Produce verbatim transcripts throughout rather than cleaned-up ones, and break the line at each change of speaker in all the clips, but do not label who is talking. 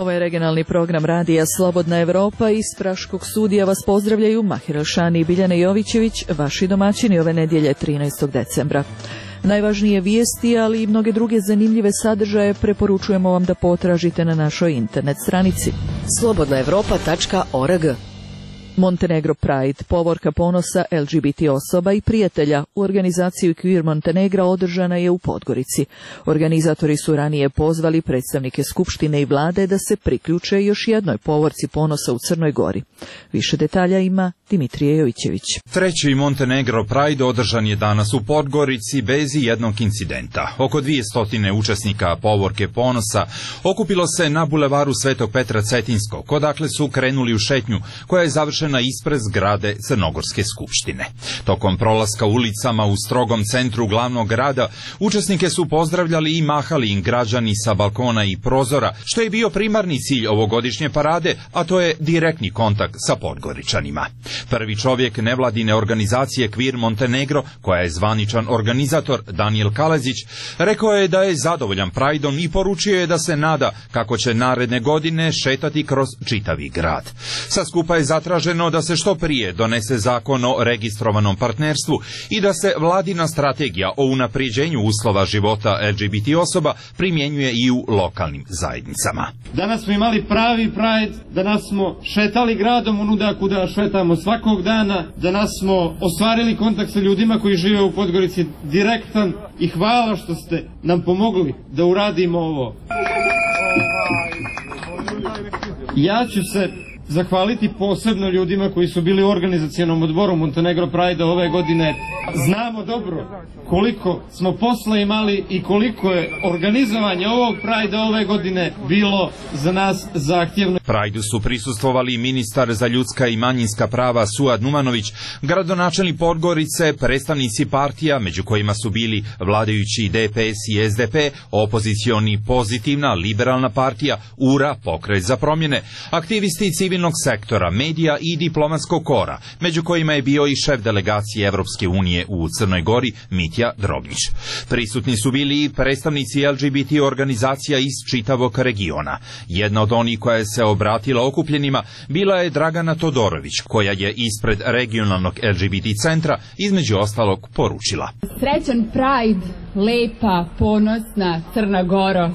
Ovo je regionalni program radija Slobodna Evropa. Iz Praškog studija vas pozdravljaju Mahir Elšani i Biljana Jovićević, vaši domaćini ove nedjelje trinaestog decembra. Najvažnije vijesti, ali i mnoge druge zanimljive sadržaje preporučujemo vam da potražite na našoj internet stranici
slobodna evropa tačka org.
Montenegro Pride, povorka ponosa L G B T osoba i prijatelja u organizaciju Queer Montenegra održana je u Podgorici. Organizatori su ranije pozvali predstavnike Skupštine i vlade da se priključe još jednoj povorci ponosa u Crnoj Gori. Više detalja ima Dimitrije Jovićević.
Treći Montenegro Pride održan je danas u Podgorici bez jednog incidenta. Oko dvije stotine učesnika povorke ponosa okupilo se na bulevaru Svetog Petra Cetinskog, odakle su krenuli u šetnju koja je završena ispred zgrade Crnogorske skupštine. Tokom prolaska ulicama u strogom centru glavnog grada, učesnike su pozdravljali i mahali im građani sa balkona i prozora, što je bio primarni cilj ovogodišnje parade, a to je direktni kontakt sa Podgoričanima. Prvi čovjek nevladine organizacije Queer Montenegro, koja je zvaničan organizator, Danijel Kalezić, rekao je da je zadovoljan Prideom i poručio je da se nada kako će naredne godine šetati kroz čitavi grad. Sa skupa je zatraženo da se što prije donese zakon o registrovanom partnerstvu i da se vladina strategija o unaprijeđenju uslova života L G B T osoba primjenjuje i u lokalnim zajednicama.
Danas smo imali pravi Pride, danas smo šetali gradom onuda kuda šetamo svakog dana, danas smo ostvarili kontakt sa ljudima koji žive u Podgorici direktan i hvala što ste nam pomogli da uradimo ovo. Ja ću se zahvaliti posebno ljudima koji su bili u organizacionom odboru Montenegro Pride ove godine. Znamo dobro koliko smo posla imali i koliko je organizovanje ovog Pride ove godine bilo za nas zahtjevno.
Prajdu su prisustvovali ministar za ljudska i manjinska prava Suad Numanović, gradonačelnik Podgorice, predstavnici partija, među kojima su bili vladajući D P S i S D P, opozicioni Pozitivna, liberalna partija, U R A, Pokret za promjene, aktivisti civilnog sektora, medija i diplomatskog kora, među kojima je bio i šef delegacije Evropske unije u Crnoj Gori, Mitja Drobnić. Prisutni su bili i predstavnici L G B T organizacija iz čitavog regiona. Jedna od onih koja je se obratila okupljenima bila je Dragana Todorović, koja je ispred regionalnog L G B T centra između ostalog poručila:
Srećan Pride, lepa, ponosna Crna Goro.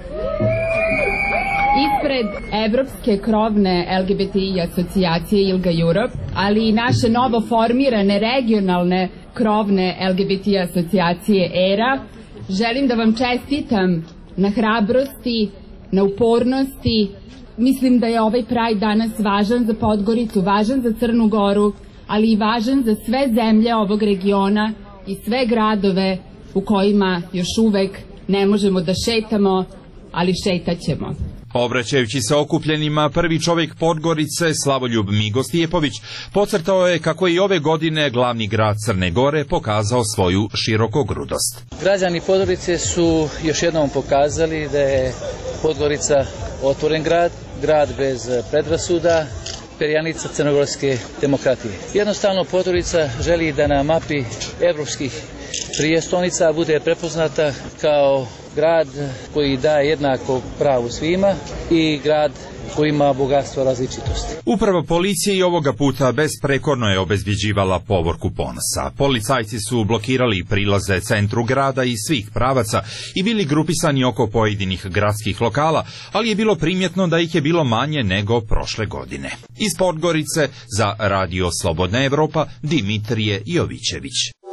Ispred Evropske krovne L G B T I asocijacije ILGA Europe, ali i naše novo formirane regionalne krovne L G B T asocijacije E R A, želim da vam čestitam na hrabrosti, na upornosti. Mislim da je ovaj Pride danas važan za Podgoricu, važan za Crnu Goru, ali i važan za sve zemlje ovog regiona i sve gradove u kojima još uvek ne možemo da šetamo, ali šetaćemo.
Obraćajući se okupljenima, prvi čovjek Podgorice, Slavoljub Migostijepović, podcrtao je kako i ove godine glavni grad Crne Gore pokazao svoju širokogrudost.
Građani Podgorice su još jednom pokazali da je Podgorica otvoren grad, grad bez predrasuda, perjanica crnogorske demokratije. Jednostavno Podgorica želi da na mapi evropskih prijestolnica bude prepoznata kao grad koji daje jednako pravo svima i grad koji ima bogatstvo različitosti.
Upravo policija i ovoga puta besprekorno je obezbjeđivala povorku ponosa. Policajci su blokirali prilaze centru grada i svih pravaca i bili grupisani oko pojedinih gradskih lokala, ali je bilo primjetno da ih je bilo manje nego prošle godine. Iz Podgorice za Radio Slobodna Evropa, Dimitrije Jovićević.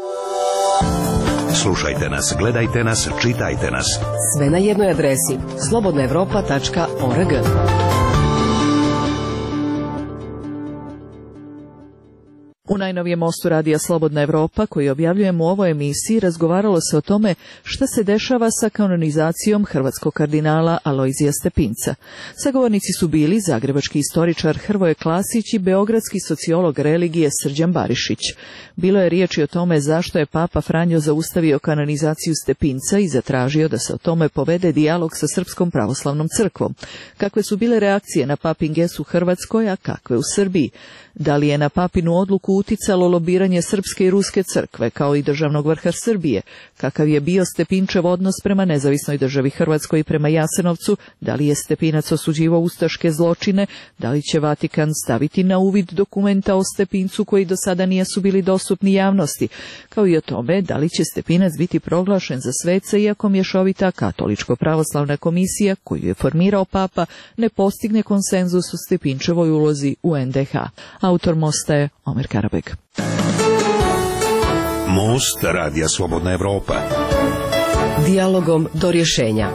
Slušajte nas, gledajte nas, čitajte nas.
Sve na jednoj adresi slobodna evropa tačka org.
U najnovijem mostu radija Slobodna Evropa, koji objavljujemo u ovoj emisiji, razgovaralo se o tome šta se dešava sa kanonizacijom hrvatskog kardinala Alojzija Stepinca. Sagovornici su bili zagrebački istoričar Hrvoje Klasić i beogradski sociolog religije Srđan Barišić. Bilo je riječi o tome zašto je Papa Franjo zaustavio kanonizaciju Stepinca i zatražio da se o tome povede dijalog sa Srpskom pravoslavnom crkvom. Kakve su bile reakcije na papin ges u Hrvatskoj, a kakve u Srbiji? Da li je na papinu odluku uticalo lobiranje Srpske i Ruske crkve, kao i državnog vrha Srbije? Kakav je bio Stepinčev odnos prema nezavisnoj državi Hrvatskoj i prema Jasenovcu? Da li je Stepinac osuđivao ustaške zločine? Da li će Vatikan staviti na uvid dokumenta o Stepincu koji do sada nisu bili dostupni javnosti? Kao i o tome, da li će Stepinac biti proglašen za sveca iako mješovita katoličko-pravoslavna komisija koju je formirao Papa ne postigne konsenzus u Stepinčevoj ulozi u en de ha. Autor Mosta je Omer Karabeg.
Most Radija Slobodna Evropa.
Dijalogom do rješenja.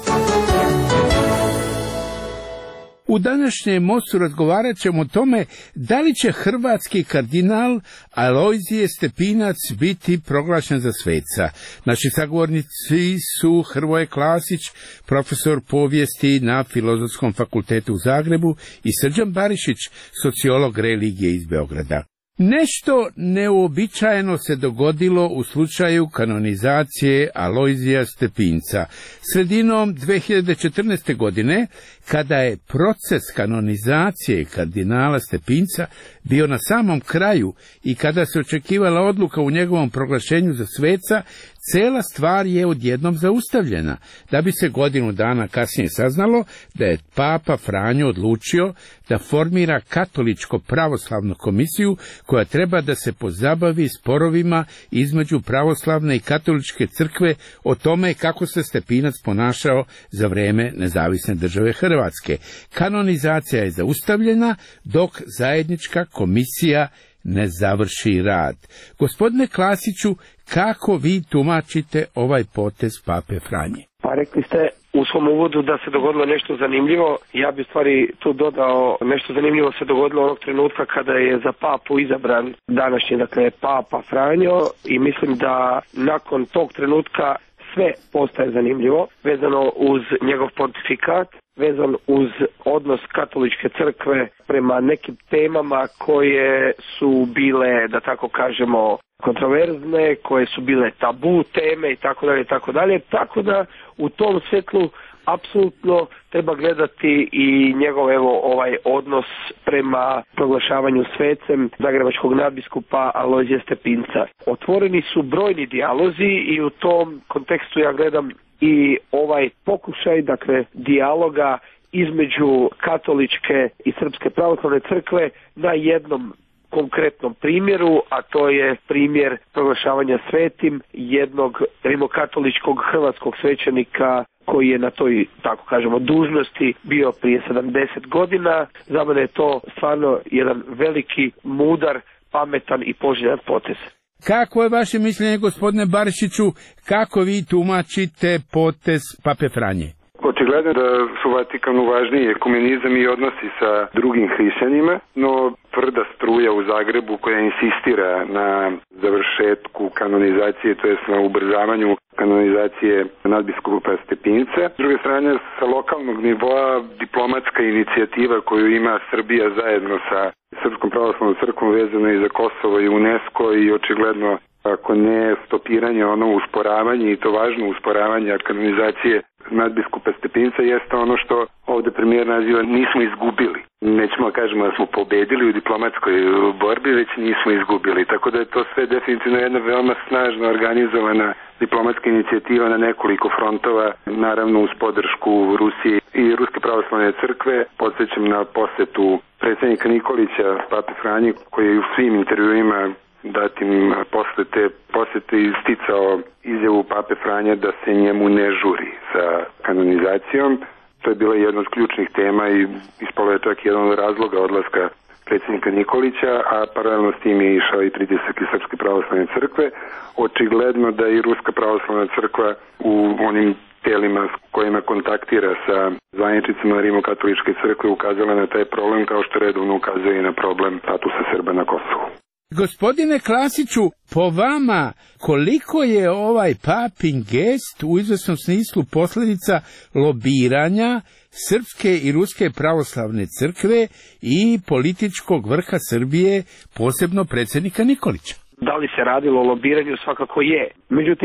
U današnjem mostu razgovarat ćemo o tome da li će hrvatski kardinal Alojzije Stepinac biti proglašen za sveca. Naši sagovornici su Hrvoje Klasić, profesor povijesti na Filozofskom fakultetu u Zagrebu, i Srđan Barišić, sociolog religije iz Beograda. Nešto neuobičajeno se dogodilo u slučaju kanonizacije Alojzija Stepinca. Sredinom dve hiljade četrnaeste. godine, kada je proces kanonizacije kardinala Stepinca bio na samom kraju i kada se očekivala odluka u njegovom proglašenju za sveca, cela stvar je odjednom zaustavljena, da bi se godinu dana kasnije saznalo da je Papa Franjo odlučio da formira katoličko-pravoslavnu komisiju koja treba da se pozabavi sporovima između pravoslavne i katoličke crkve o tome kako se Stepinac ponašao za vreme nezavisne države Hrvatske. Kanonizacija je zaustavljena dok zajednička komisija ne završi rad. Gospodine Klasiću, kako vi tumačite ovaj potez Pape Franje?
Pa rekli ste u svom uvodu da se dogodilo nešto zanimljivo. Ja bi stvari tu dodao, nešto zanimljivo se dogodilo onog trenutka kada je za papu izabran današnji, dakle, Papa Franjo, i mislim da nakon tog trenutka sve postaje zanimljivo, vezano uz njegov pontifikat, vezan uz odnos katoličke crkve prema nekim temama koje su bile, da tako kažemo, kontroverzne, koje su bile tabu teme i tako dalje, tako dalje. Tako da u tom svjetlu apsolutno treba gledati i njegov, evo, ovaj odnos prema proglašavanju svecem zagrebačkog nadbiskupa Alojzija Stepinca. Otvoreni su brojni dijalozi i u tom kontekstu ja gledam i ovaj pokušaj, dakle, dijaloga između katoličke i srpske pravoslavne crkve na jednom konkretnom primjeru, a to je primjer proglašavanja svetim jednog rimokatoličkog hrvatskog svećenika koji je na toj, tako kažemo, dužnosti bio prije sedamdeset godina. Za mene je to stvarno jedan veliki, mudar, pametan i poželjan potez.
Kako je vaše mišljenje, gospodine Barišiću, kako vi tumačite potez Pape Franje?
Očigledno da su Vatikanu važniji ekumenizam i odnosi sa drugim hrišćanima, no tvrda struja u Zagrebu koja insistira na završetku kanonizacije, to jest na ubrzavanju kanonizacije nadbiskupa Stepinca. S druge strane, sa lokalnog nivoa diplomatska inicijativa koju ima Srbija zajedno sa Srpskom pravoslavnom crkvom vezano i za Kosovo i UNESCO, i očigledno, ako ne stopiranje, ono usporavanje, i to važno usporavanje kanonizacije nadbiskupa Stepinca, jeste ono što ovde premijer naziva nismo izgubili. Nećemo da kažemo da smo pobedili u diplomatskoj borbi, već nismo izgubili. Tako da je to sve definitivno jedna veoma snažno organizovana diplomatska inicijativa na nekoliko frontova, naravno uz podršku Rusije i Ruske pravoslavne crkve. Podsjećam na posetu predsjednika Nikolića Pape Franji, koji je u svim intervjuima datim posle te posete isticao izjavu Pape Franja da se njemu ne žuri sa kanonizacijom. To je bila jedna od ključnih tema i ispalo je čak jedan od razloga odlaska predsjednika Nikolića, a paralelno s tim je išao i pritisak iz Srpske pravoslavne crkve. Očigledno da i Ruska pravoslavna crkva u onim telima s kojima kontaktira sa zvaničnicima Rimokatoličke crkve ukazala na taj problem, kao što redovno ukazuje i na problem statusa Srba na Kosovu.
Gospodine Klasiću, po vama, koliko je ovaj papin gest u izvesnom smislu posljedica lobiranja Srpske i Ruske pravoslavne crkve i političkog vrha Srbije, posebno predsjednika Nikolića?
Da li se radilo o lobiranju? Svakako je. Međutim,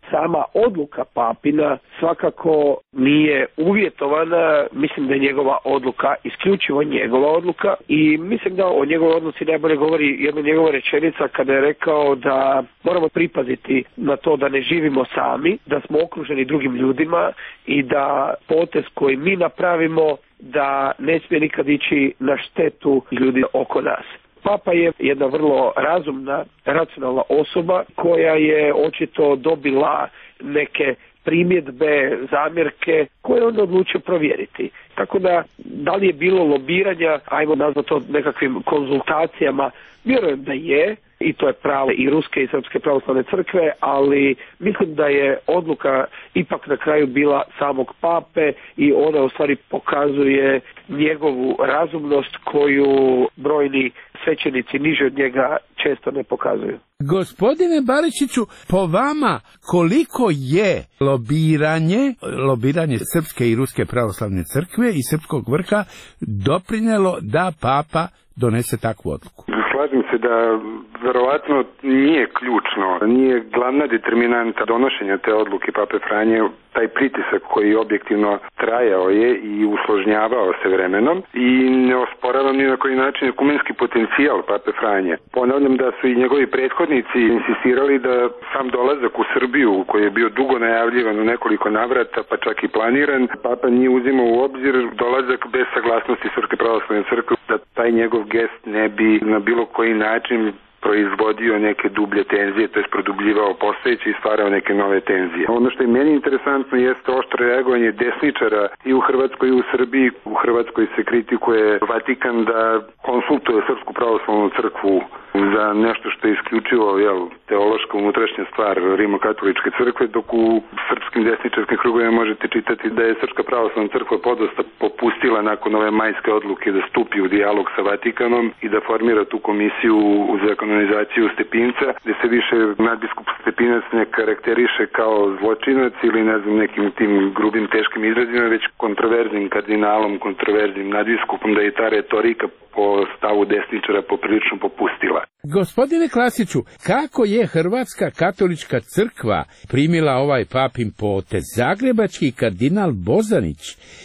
sama odluka papina svakako nije uvjetovana, mislim da je njegova odluka isključivo njegova odluka i mislim da o njegovoj odluci najbolje govori jedna njegova rečenica kada je rekao da moramo pripaziti na to da ne živimo sami, da smo okruženi drugim ljudima i da potez koji mi napravimo da ne smije nikad ići na štetu ljudi oko nas. Papa je jedna vrlo razumna, racionalna osoba koja je očito dobila neke primjedbe, zamjerke koje on odlučio provjeriti. Tako da, da li je bilo lobiranja, ajmo nazvati to nekakvim konzultacijama, vjerujem da je, i to je pravo i Ruske i Srpske pravoslavne crkve, ali mislim da je odluka ipak na kraju bila samog pape i ona u stvari pokazuje njegovu razumnost koju brojni svećenici niže od njega često ne pokazuju.
Gospodine Barišiću, po vama koliko je lobiranje, lobiranje Srpske i Ruske pravoslavne crkve i srpskog vrha doprinjelo da papa donese takvu odluku?
Slažem se da verovatno nije ključno, nije glavna determinanta donošenja te odluke Pape Franje taj pritisak koji objektivno trajao je i usložnjavao se vremenom i ne osporavam ni na koji način ekumenski potencijal Pape Franje. Ponavljam da su i njegovi prethodnici insistirali da sam dolazak u Srbiju, koji je bio dugo najavljivan u nekoliko navrata, pa čak i planiran, Papa nije uzimao u obzir dolazak bez saglasnosti Srpske pravoslavne crkve, da taj njegov gest ne bi na bilo koji način proizvodio neke dublje tenzije, to je produbljivao postojeće i stvarao neke nove tenzije. Ono što je meni interesantno jeste oštro reagovanje desničara i u Hrvatskoj i u Srbiji. U Hrvatskoj se kritikuje Vatikan da konsultuje Srpsku pravoslavnu crkvu za nešto što je isključivo jel, teološka unutrašnja stvar Rimokatoličke crkve, dok u srpskim desničarskim krugovima možete čitati da je Srpska pravoslavna crkva podosta popustila nakon ove majske odluke da stupi u dijalog sa Vatikanom i da formira tu komisiju za kanonizaciju Stepinca, gde se više nadbiskup Stepinac ne karakteriše kao zločinac ili ne znam nekim tim grubim teškim izrazima, već kontroverznim kardinalom, kontroverznim nadbiskupom, da je ta retorika po stavu desničara poprilično popustila.
Gospodine Klasiću, kako je Hrvatska katolička crkva primila ovaj papin potez? Zagrebački kardinal Bozanić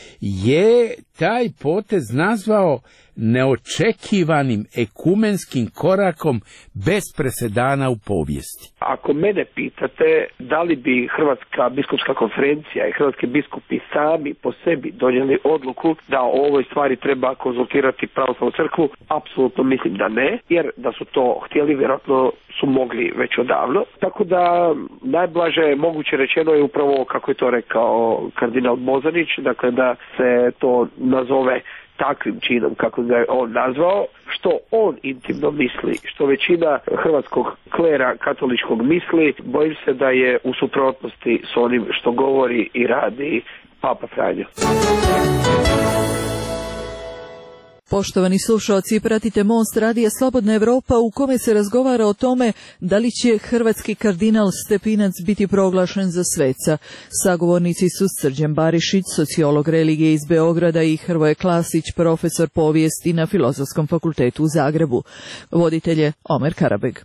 je taj potez nazvao neočekivanim ekumenskim korakom bez presedana u povijesti.
Ako mene pitate da li bi Hrvatska biskupska konferencija i hrvatski biskupi sami po sebi donijeli odluku da o ovoj stvari treba konzultirati pravoslavnu crkvu, apsolutno mislim da ne, jer da su to htjeli, vjerojatno su mogli već odavno. Tako da najblaže moguće rečeno je upravo kako je to rekao kardinal Bozanić, dakle da se to nazove takvim činom kako ga je on nazvao, što on intimno misli, što većina hrvatskog klera katoličkog misli, bojim se da je u suprotnosti s onim što govori i radi Papa Franjo.
Poštovani slušalci, pratite Most radija Slobodna Evropa u kome se razgovara o tome da li će hrvatski kardinal Stepinac biti proglašen za sveca. Sagovornici su Srđan Barišić, sociolog religije iz Beograda i Hrvoje Klasić, profesor povijesti na Filozofskom fakultetu u Zagrebu. Voditelj je Omer Karabeg.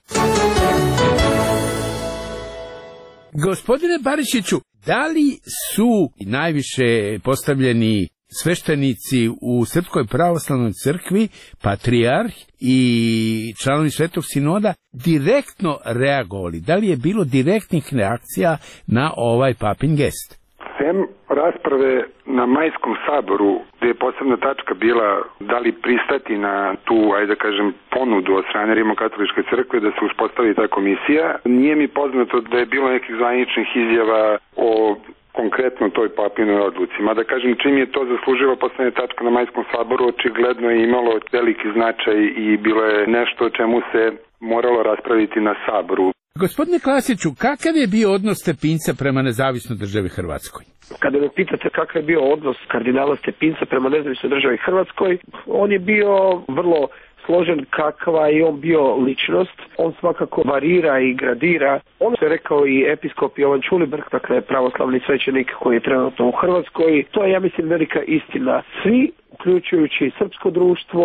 Gospodine Barišiću, da li su najviše postavljeni sveštenici u Srpskoj pravoslavnoj crkvi, patrijarh i članovi Svetog sinoda direktno reagovali? Da li je bilo direktnih reakcija na ovaj papin gest?
Sem rasprave na majskom saboru, gde je posebna tačka bila da li pristati na tu, ajde da kažem, ponudu od strane Rimokatoličke crkve da se uspostavi ta komisija, nije mi poznato da je bilo nekih zvaničnih izjava o konkretno toj papinoj odluci. Mada kažem, čim je to zaslužila poslednja tačka na majskom saboru, očigledno je imalo veliki značaj i bilo je nešto o čemu se moralo raspraviti na saboru.
Gospodine Klasiću, kakav je bio odnos Stepinca prema nezavisnoj državi Hrvatskoj?
Kada me pitate kakav je bio odnos kardinala Stepinca prema nezavisnoj državi Hrvatskoj, on je bio vrlo složen kakva je on bio ličnost. On svakako varira i gradira. On se rekao i episkop Jovan Čulibrk, dakle pravoslavni svećenik koji je trenutno u Hrvatskoj. To je, ja mislim, velika istina. Svi, uključujući srpsko društvo,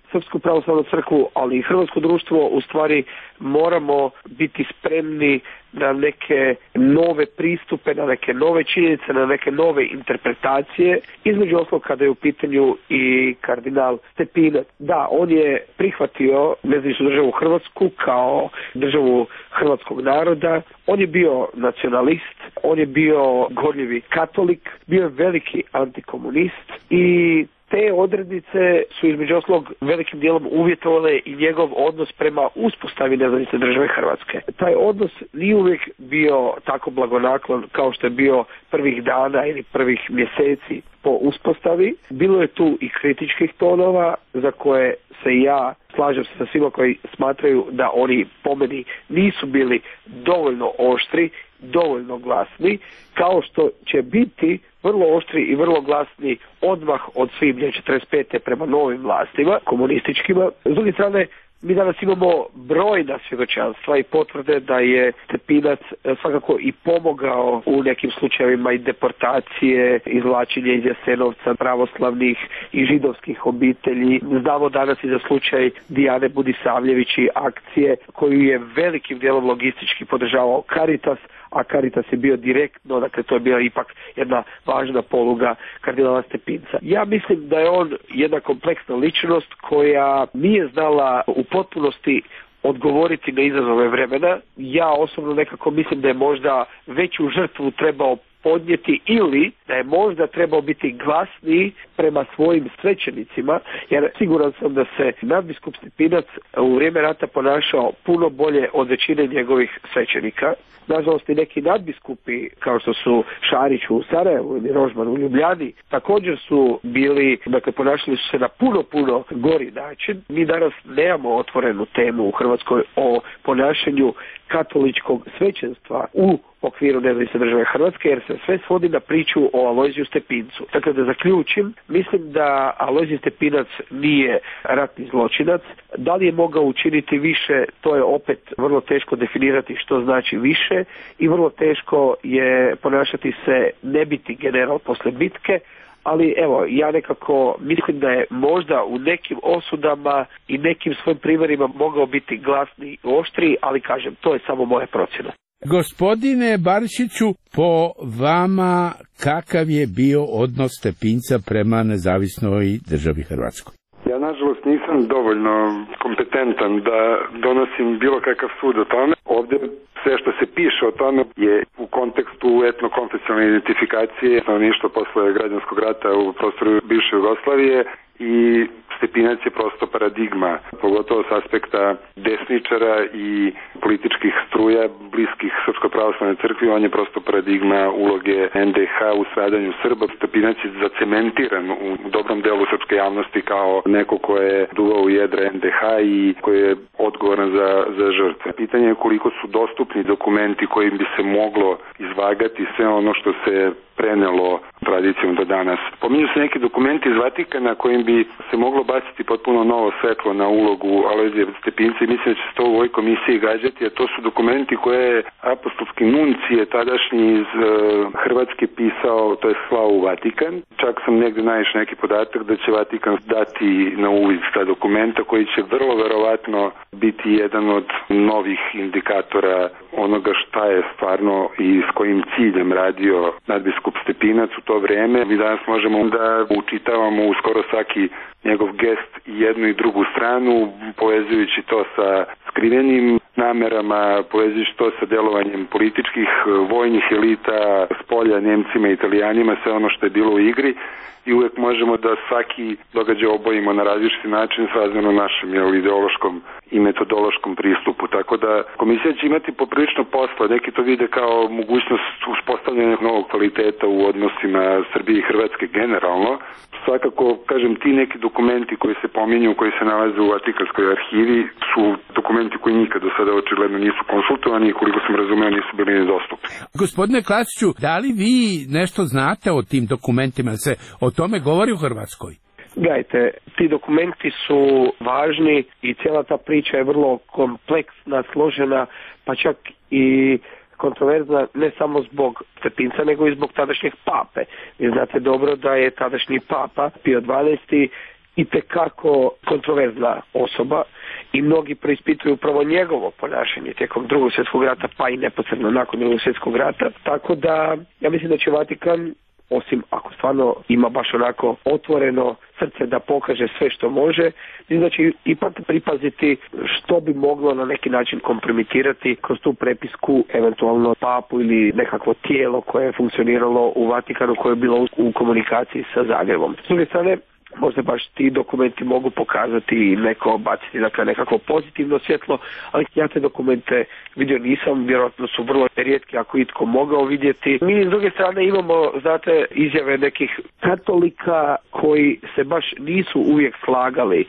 Srpsku pravoslavnu crkvu, ali i hrvatsko društvo, u stvari moramo biti spremni na neke nove pristupe, na neke nove činjenice, na neke nove interpretacije. Između ostalog kada je u pitanju i kardinal Stepinac. Da, on je prihvatio nezavisnu državu Hrvatsku kao državu hrvatskog naroda. On je bio nacionalist, on je bio gorljivi katolik, bio je veliki antikomunist i te odrednice su između ostalog velikim dijelom uvjetovale i njegov odnos prema uspostavi nezavisne države Hrvatske. Taj odnos nije uvijek bio tako blagonaklon kao što je bio prvih dana ili prvih mjeseci po uspostavi. Bilo je tu i kritičkih tonova za koje se ja slažem se sa svima koji smatraju da oni po meni nisu bili dovoljno oštri, dovoljno glasni, kao što će biti vrlo oštri i vrlo glasni odmah od svibnja četrdeset pete prema novim vlastima, komunističkima. S druge strane, mi danas imamo brojna svjedočanstva i potvrde da je Stepinac svakako i pomogao u nekim slučajevima i deportacije, izvlačenje iz Jasenovca pravoslavnih i židovskih obitelji. Znamo danas i za slučaj Dijane Budisavljević i akcije koju je velikim dijelom logistički podržavao Caritas, a Caritas je bio direktno, dakle to je bila ipak jedna važna poluga kardinala Stepinca. Ja mislim da je on jedna kompleksna ličnost koja nije znala u potpunosti odgovoriti na izazove vremena. Ja osobno nekako mislim da je možda veću žrtvu trebao podnijeti ili da je možda trebao biti glasniji prema svojim svećenicima, jer siguran sam da se nadbiskup Stepinac u vrijeme rata ponašao puno bolje od većine njegovih svećenika. Nažalost i neki nadbiskupi kao što su Šarić u Sarajevu ili Rožman u Ljubljani također su bili, dakle ponašali su se na puno, puno gori način. Mi danas nemamo otvorenu temu u Hrvatskoj o ponašanju katoličkog svećenstva u okviru nezavisne države Hrvatske, jer se sve svodi na priču o Alojziju Stepincu. Dakle, da zaključim, mislim da Alojzij Stepinac nije ratni zločinac. Da li je mogao učiniti više, to je opet vrlo teško definirati što znači više i vrlo teško je ponašati se ne biti general posle bitke, ali evo, ja nekako mislim da je možda u nekim osudama i nekim svojim primjerima mogao biti glasniji i oštriji, ali kažem, to je samo moja procjena.
Gospodine Barišiću, po vama kakav je bio odnos Stepinca prema nezavisnoj državi Hrvatskoj?
Ja nažalost nisam dovoljno kompetentan da donosim bilo kakav sud o tome. Ovdje sve što se piše o tome je u kontekstu etnokonfesionalne identifikacije stanovništva posle građanskog rata u prostoru bivše Jugoslavije i Stepinac je prosto paradigma, pogotovo s aspekta desničara i političkih struja bliskih Srpskoj pravoslavnoj crkvi. On je prosto paradigma uloge en de ha u stradanju Srba. Stepinac je zacementiran u dobrom delu srpske javnosti kao neko ko je duvao u jedra en de ha i koji je odgovoran za, za žrtve. Pitanje je koliko su dostupni dokumenti kojim bi se moglo izvagati sve ono što se prenelo tradicijom do danas. Pominju se neki dokumenti iz Vatikana kojim bi se moglo baciti potpuno novo svetlo na ulogu Alojzija Stepinca i mislim da će se to u ovoj komisiji gađati, a to su dokumenti koje je apostolski nuncije tadašnji iz uh, Hrvatske pisao, to je slao u Vatikan. Čak sam negdje naišao neki podatak da će Vatikan dati na uvid ta dokumenta koji će vrlo verovatno biti jedan od novih indikatora onoga šta je stvarno i s kojim ciljem radio nadbiskup Stepinac u to vrijeme. Mi danas možemo da učitavamo u skoro svaki njegov gest i jednu i drugu stranu, povezujući to sa skrivenim namerama, povezujući to sa delovanjem političkih, vojnih elita, s polja Njemcima i Italijanima, sve ono što je bilo u igri. I uvijek možemo da svaki događaj obojimo na različiti način srazmjerno našem jel, ideološkom i metodološkom pristupu. Tako da komisija će imati poprilično posla. Neki to vide kao mogućnost uspostavljanja novog kvaliteta u odnosima Srbije i Hrvatske generalno. Svakako, kažem, ti neki dokumenti koji se pominju, koji se nalaze u Vatikanskoj arhivi, su dokumenti koji nikad do sada očigledno nisu konsultovani i koliko sam razumeo nisu bili nedostupni.
Gospodine Klasiću, da li vi nešto znate o tim dokumentima? Se o tome govori u Hrvatskoj?
Gledajte, ti dokumenti su važni i cijela ta priča je vrlo kompleksna, složena, pa čak i kontroverzna ne samo zbog Stepinca, nego i zbog tadašnjeg pape. Vi znate dobro da je tadašnji papa Pio dvanaesti itekako kontroverzna osoba i mnogi preispituju upravo njegovo ponašanje tijekom drugog svjetskog rata, pa i neposredno nakon drugog svjetskog rata. Tako da ja mislim da će Vatikan, osim ako stvarno ima baš onako otvoreno srce da pokaže sve što može, mislim da će ipak pripaziti što bi moglo na neki način kompromitirati kroz tu prepisku eventualno papu ili nekakvo tijelo koje je funkcioniralo u Vatikanu, koje je bilo u komunikaciji sa Zagrebom. S druge strane, možda baš ti dokumenti mogu pokazati i neko baciti dakle, nekako pozitivno svjetlo, ali ja te dokumente vidio nisam, vjerojatno su vrlo rijetki ako itko mogao vidjeti. Mi s druge strane imamo, znate, izjave nekih katolika koji se baš nisu uvijek slagali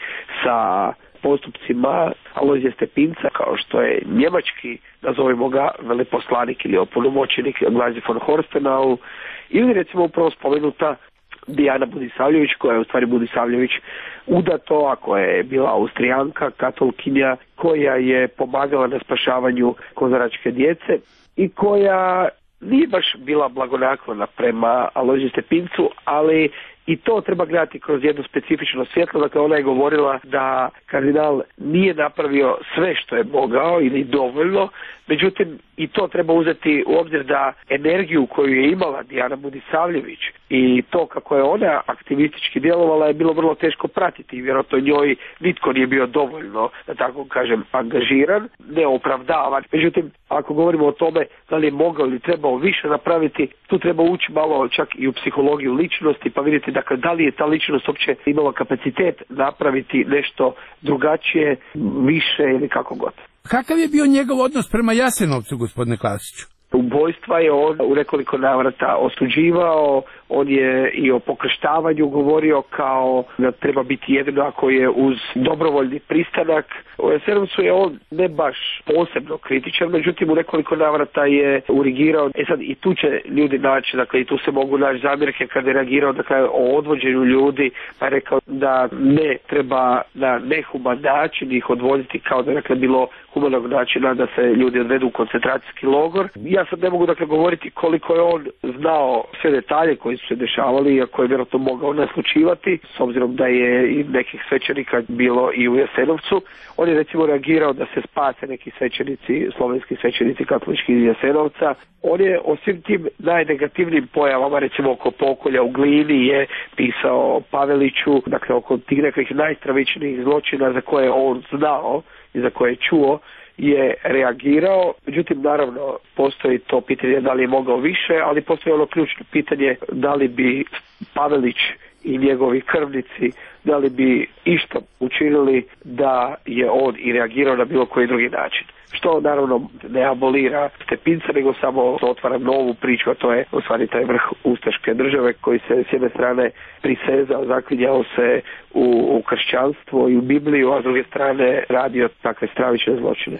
sa postupcima Alojzija Stepinca, kao što je njemački, nazovimo ga, veleposlanik ili opunomoćenik Glazije von Horstenau, ili recimo upravo spomenuta Dijana Budisavljević, koja je u stvari Budisavljević udato, a koja je bila Austrijanka, katolkinja, koja je pomagala na spašavanju kozaračke djece i koja nije baš bila blagonaklona prema Alojziju Stepincu, ali i to treba gledati kroz jedno specifično svjetlo. Dakle, ona je govorila da kardinal nije napravio sve što je mogao ili dovoljno, međutim i to treba uzeti u obzir da energiju koju je imala Dijana Budisavljević i to kako je ona aktivistički djelovala je bilo vrlo teško pratiti i vjerojatno njoj nitko nije bio dovoljno, da tako kažem, angažiran, neopravdavan. Međutim, ako govorimo o tome da li je mogao ili trebao više napraviti, tu treba ući malo čak i u psihologiju ličnosti pa vidjeti dakle da li je ta ličnost uopće imala kapacitet napraviti nešto drugačije, više ili kako god.
Kakav je bio njegov odnos prema Jasenovcu, gospodine Klasiću?
Ubojstva je on u nekoliko navrata osuđivao, on je i o pokrštavanju govorio kao da treba biti jedino ako je uz dobrovoljni pristanak. U Jasenovcu je on ne baš posebno kritičan, međutim u nekoliko navrata je urigirao, e sad i tu će ljudi naći, dakle i tu se mogu naći zamjerke kada je reagirao dakle, o odvođenju ljudi, pa je rekao da ne treba na nehuman način ih odvoziti kao da je dakle, bilo humanog načina da se ljudi odvedu u koncentracijski logor. Ja sad ne mogu dakle govoriti koliko je on znao sve detalje koji su se dešavali, iako je vjerojatno mogao naslučivati, s obzirom da je i nekih svećenika bilo i u Jasenovcu. On je recimo reagirao da se spase neki svećenici, slovenski svećenici katolički iz Jasenovca. On je o svim tim najnegativnijim pojavama, recimo oko pokolja u Glini je pisao Paveliću, dakle oko tih nekih najstravičnijih zločina za koje on znao i za koje je čuo, je reagirao. Međutim, naravno, postoji to pitanje da li je mogao više, ali postoji ono ključno pitanje da li bi Pavelić i njegovi krvnici, da li bi išto učinili da je on i reagirao na bilo koji drugi način. Što naravno ne abolira Stepinca, nego samo otvara novu priču, a to je u stvari taj vrh ustaške države koji se s jedne strane prisezao, zaklinjao se u, u kršćanstvo i u Bibliju, a s druge strane radio takve stravične zločine.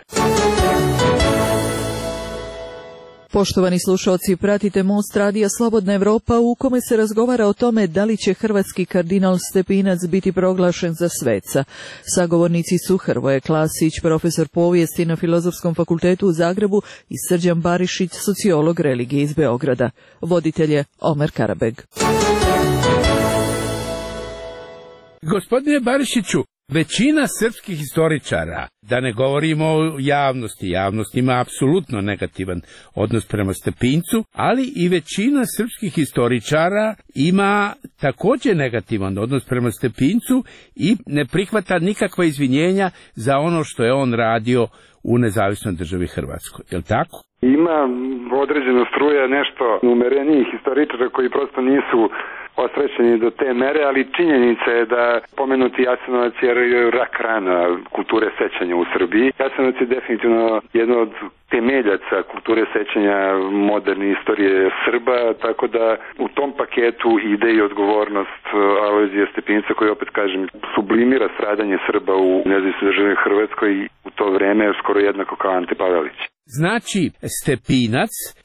Poštovani slušalci, pratite Most radija Slobodna Evropa u kome se razgovara o tome da li će hrvatski kardinal Stepinac biti proglašen za sveca. Sagovornici su Hrvoje Klasić, profesor povijesti na Filozofskom fakultetu u Zagrebu i Srđan Barišić, sociolog religije iz Beograda. Voditelj je Omer Karabeg.
Gospodine Barišiću, većina srpskih historičara, da ne govorimo o javnosti, javnost ima apsolutno negativan odnos prema Stepincu, ali i većina srpskih historičara ima također negativan odnos prema Stepincu i ne prihvata nikakva izvinjenja za ono što je on radio u nezavisnoj državi Hrvatskoj. Je li tako?
Ima određeno struja nešto umerenijih historičara koji prosto nisu osrećeni do te mere, ali činjenica je da pomenuti Jasenovac je rak rana kulture sećanja u Srbiji. Jasenovac je definitivno jedno od temeljaca kulture sećanja moderne istorije Srba, tako da u tom paketu ide i odgovornost Alojzija Stepinca koji, opet kažem, sublimira stradanje Srba u nezavisnoj državi Hrvatskoj i u to vreme skoro jednako kao Ante Pavelić.
Znači, Stepinac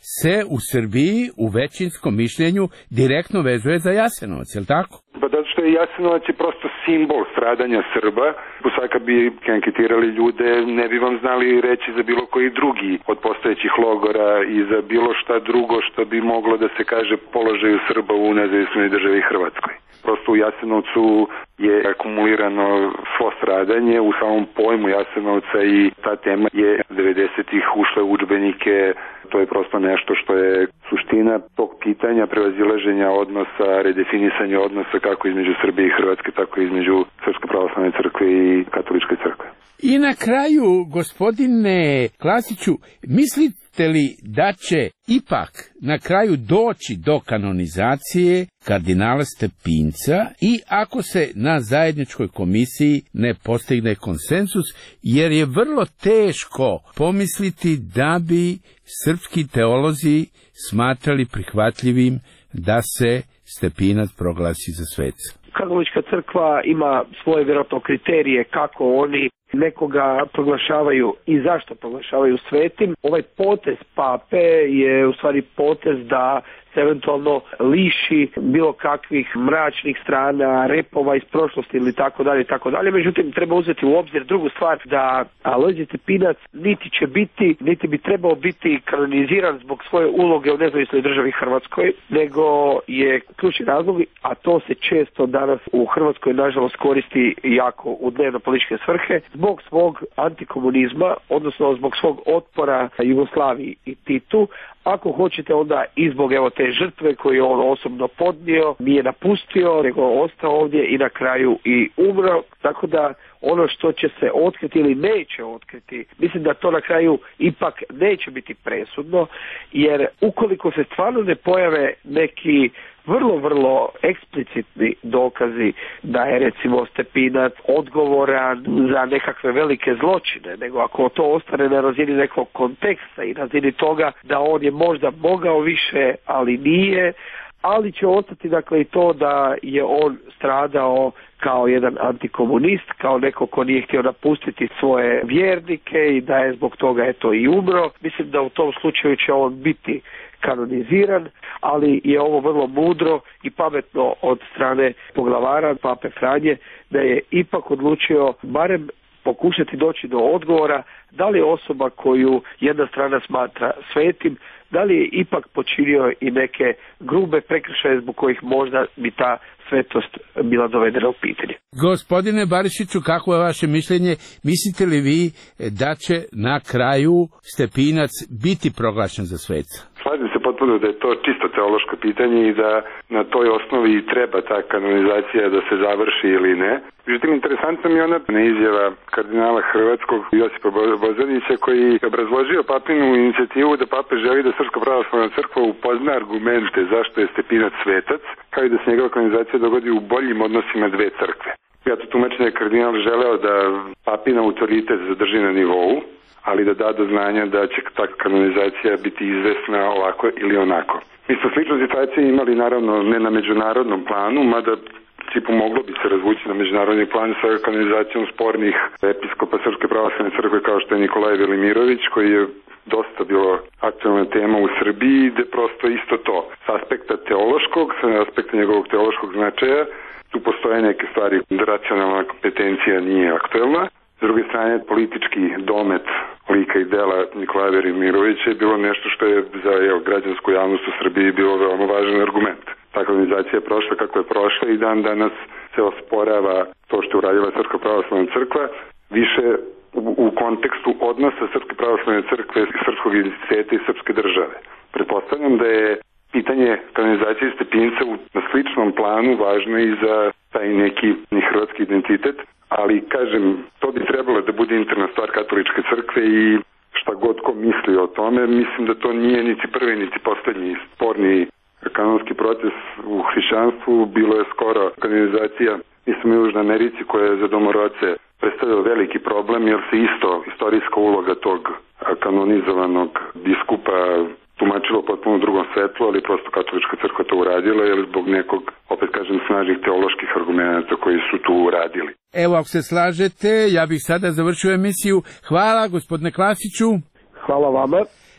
se u Srbiji u većinskom mišljenju direktno vezuje za Jasenovac, je li tako?
Pa zato što je Jasenovac je prosto simbol stradanja Srba. Sad kad bi anketirali ljude, ne bi vam znali reći za bilo koji drugi od postojećih logora i za bilo šta drugo što bi moglo da se kaže položaju Srba u nezavisnoj državi Hrvatskoj. Prosto u Jasenovcu je akumulirano svo stradanje u samom pojmu Jasenovca i ta tema je devedesetih ušla u udžbenike. To je prosto nešto što je suština tog pitanja prevazilaženja odnosa, redefinisanja odnosa kako između Srbije i Hrvatske, tako i između Srpske pravoslavne crkve i Katoličke crkve.
I na kraju, gospodine Klasiću, mislite li da će ipak na kraju doći do kanonizacije kardinala Stepinca i ako se na zajedničkoj komisiji ne postigne konsenzus, jer je vrlo teško pomisliti da bi srpski teolozi smatrali prihvatljivim da se Stepinac proglasi za sveca?
Katolička crkva ima svoje vjerojatno kriterije kako oni nekoga proglašavaju i zašto proglašavaju svetim. Ovaj potez pape je u stvari potez da se eventualno liši bilo kakvih mračnih strana, repova iz prošlosti ili tako dalje i tako dalje. Međutim, treba uzeti u obzir drugu stvar, da Alojzije Stepinac niti će biti, niti bi trebao biti kanoniziran zbog svoje uloge u nezavisnoj državi Hrvatskoj, nego je ključni razlog, a to se često danas u Hrvatskoj nažalost koristi jako u dnevno političke svrhe, zbog svog antikomunizma, odnosno zbog svog otpora Jugoslaviji i Titu. Ako hoćete, onda i zbog evo te žrtve koju on osobno podnio, nije napustio, nego ostao ovdje i na kraju i umro. Tako da ono što će se otkriti ili neće otkriti, mislim da to na kraju ipak neće biti presudno, jer ukoliko se stvarno ne pojave neki vrlo, vrlo eksplicitni dokazi da je recimo Stepinac odgovoran za nekakve velike zločine, nego ako to ostane na razini nekog konteksta i razini toga da on je možda mogao više, ali nije, ali će ostati dakle i to da je on stradao kao jedan antikomunist, kao neko ko nije htio napustiti svoje vjernike i da je zbog toga eto i umro. Mislim da u tom slučaju će on biti kanoniziran, ali je ovo vrlo mudro i pametno od strane poglavara pape Franje da je ipak odlučio barem pokušati doći do odgovora da li je osoba koju jedna strana smatra svetim, da li je ipak počinio i neke grube prekršaje zbog kojih možda bi ta svetost bila dovedena u pitanje.
Gospodine Barišiću, kako je vaše mišljenje? Mislite li vi da će na kraju Stepinac biti proglašen za sveca?
Slažem se potpuno da je to čisto teološko pitanje i da na toj osnovi treba ta kanonizacija da se završi ili ne. Međutim, interesantna mi je ona izjava kardinala hrvatskog Josipa Bozanića koji je obrazložio papinu inicijativu da pape želi da Srpska pravoslavna crkva upozna argumente zašto je Stepinac svetac, kao i da se njegova kanonizacija dogodi u boljim odnosima dve crkve. Ja to tumačim da je kardinal želeo da papin autoritet zadrži na nivou, ali da da do znanja da će ta kanonizacija biti izvesna ovako ili onako. Mi smo sličnu situaciju imali naravno ne na međunarodnom planu, mada principu moglo bi se razvući na međunarodni plan sa kanonizacijom spornih episkopa Srpske pravoslavne crkve kao što je Nikolaj Velimirović, koji je dosta bilo aktualna tema u Srbiji, gde prosto isto to. S aspekta teološkog, s aspekta njegovog teološkog značaja, tu postoje neke stvari da racionalna kompetencija nije aktuelna. S druge strane, politički domet lika i dela Nikolaja Velimirovića je bilo nešto što je za evo, građansku javnost u Srbiji bilo veoma važan argument. Ta kanonizacija je prošla kako je prošla i dan danas se osporava to što je uradila Srpska pravoslavna crkva, više u, u kontekstu odnosa Srpske pravoslavne crkve, srpskog identiteta i srpske države. Pretpostavljam da je pitanje kanonizacije Stepinca na sličnom planu važno i za taj neki hrvatski identitet, ali kažem, to bi trebalo da bude interna stvar katoličke crkve i šta god ko misli o tome, mislim da to nije niti prvi niti poslednji sporni kanonski proces u hrišćanstvu. Bilo je skoro kanonizacija, mislim, u Južnoj Americi koja je za domorodce predstavljala veliki problem, jer se isto istorijska uloga tog kanonizovanog biskupa tumačilo potpuno u drugom svetlu, ali prosto katolička crkva to uradila, jer zbog nekog, opet kažem, snažnih teoloških argumenta koji su tu uradili.
Evo, ako se slažete, ja bih sada završio emisiju. Hvala, gospodine Klasiću.
Hvala vama.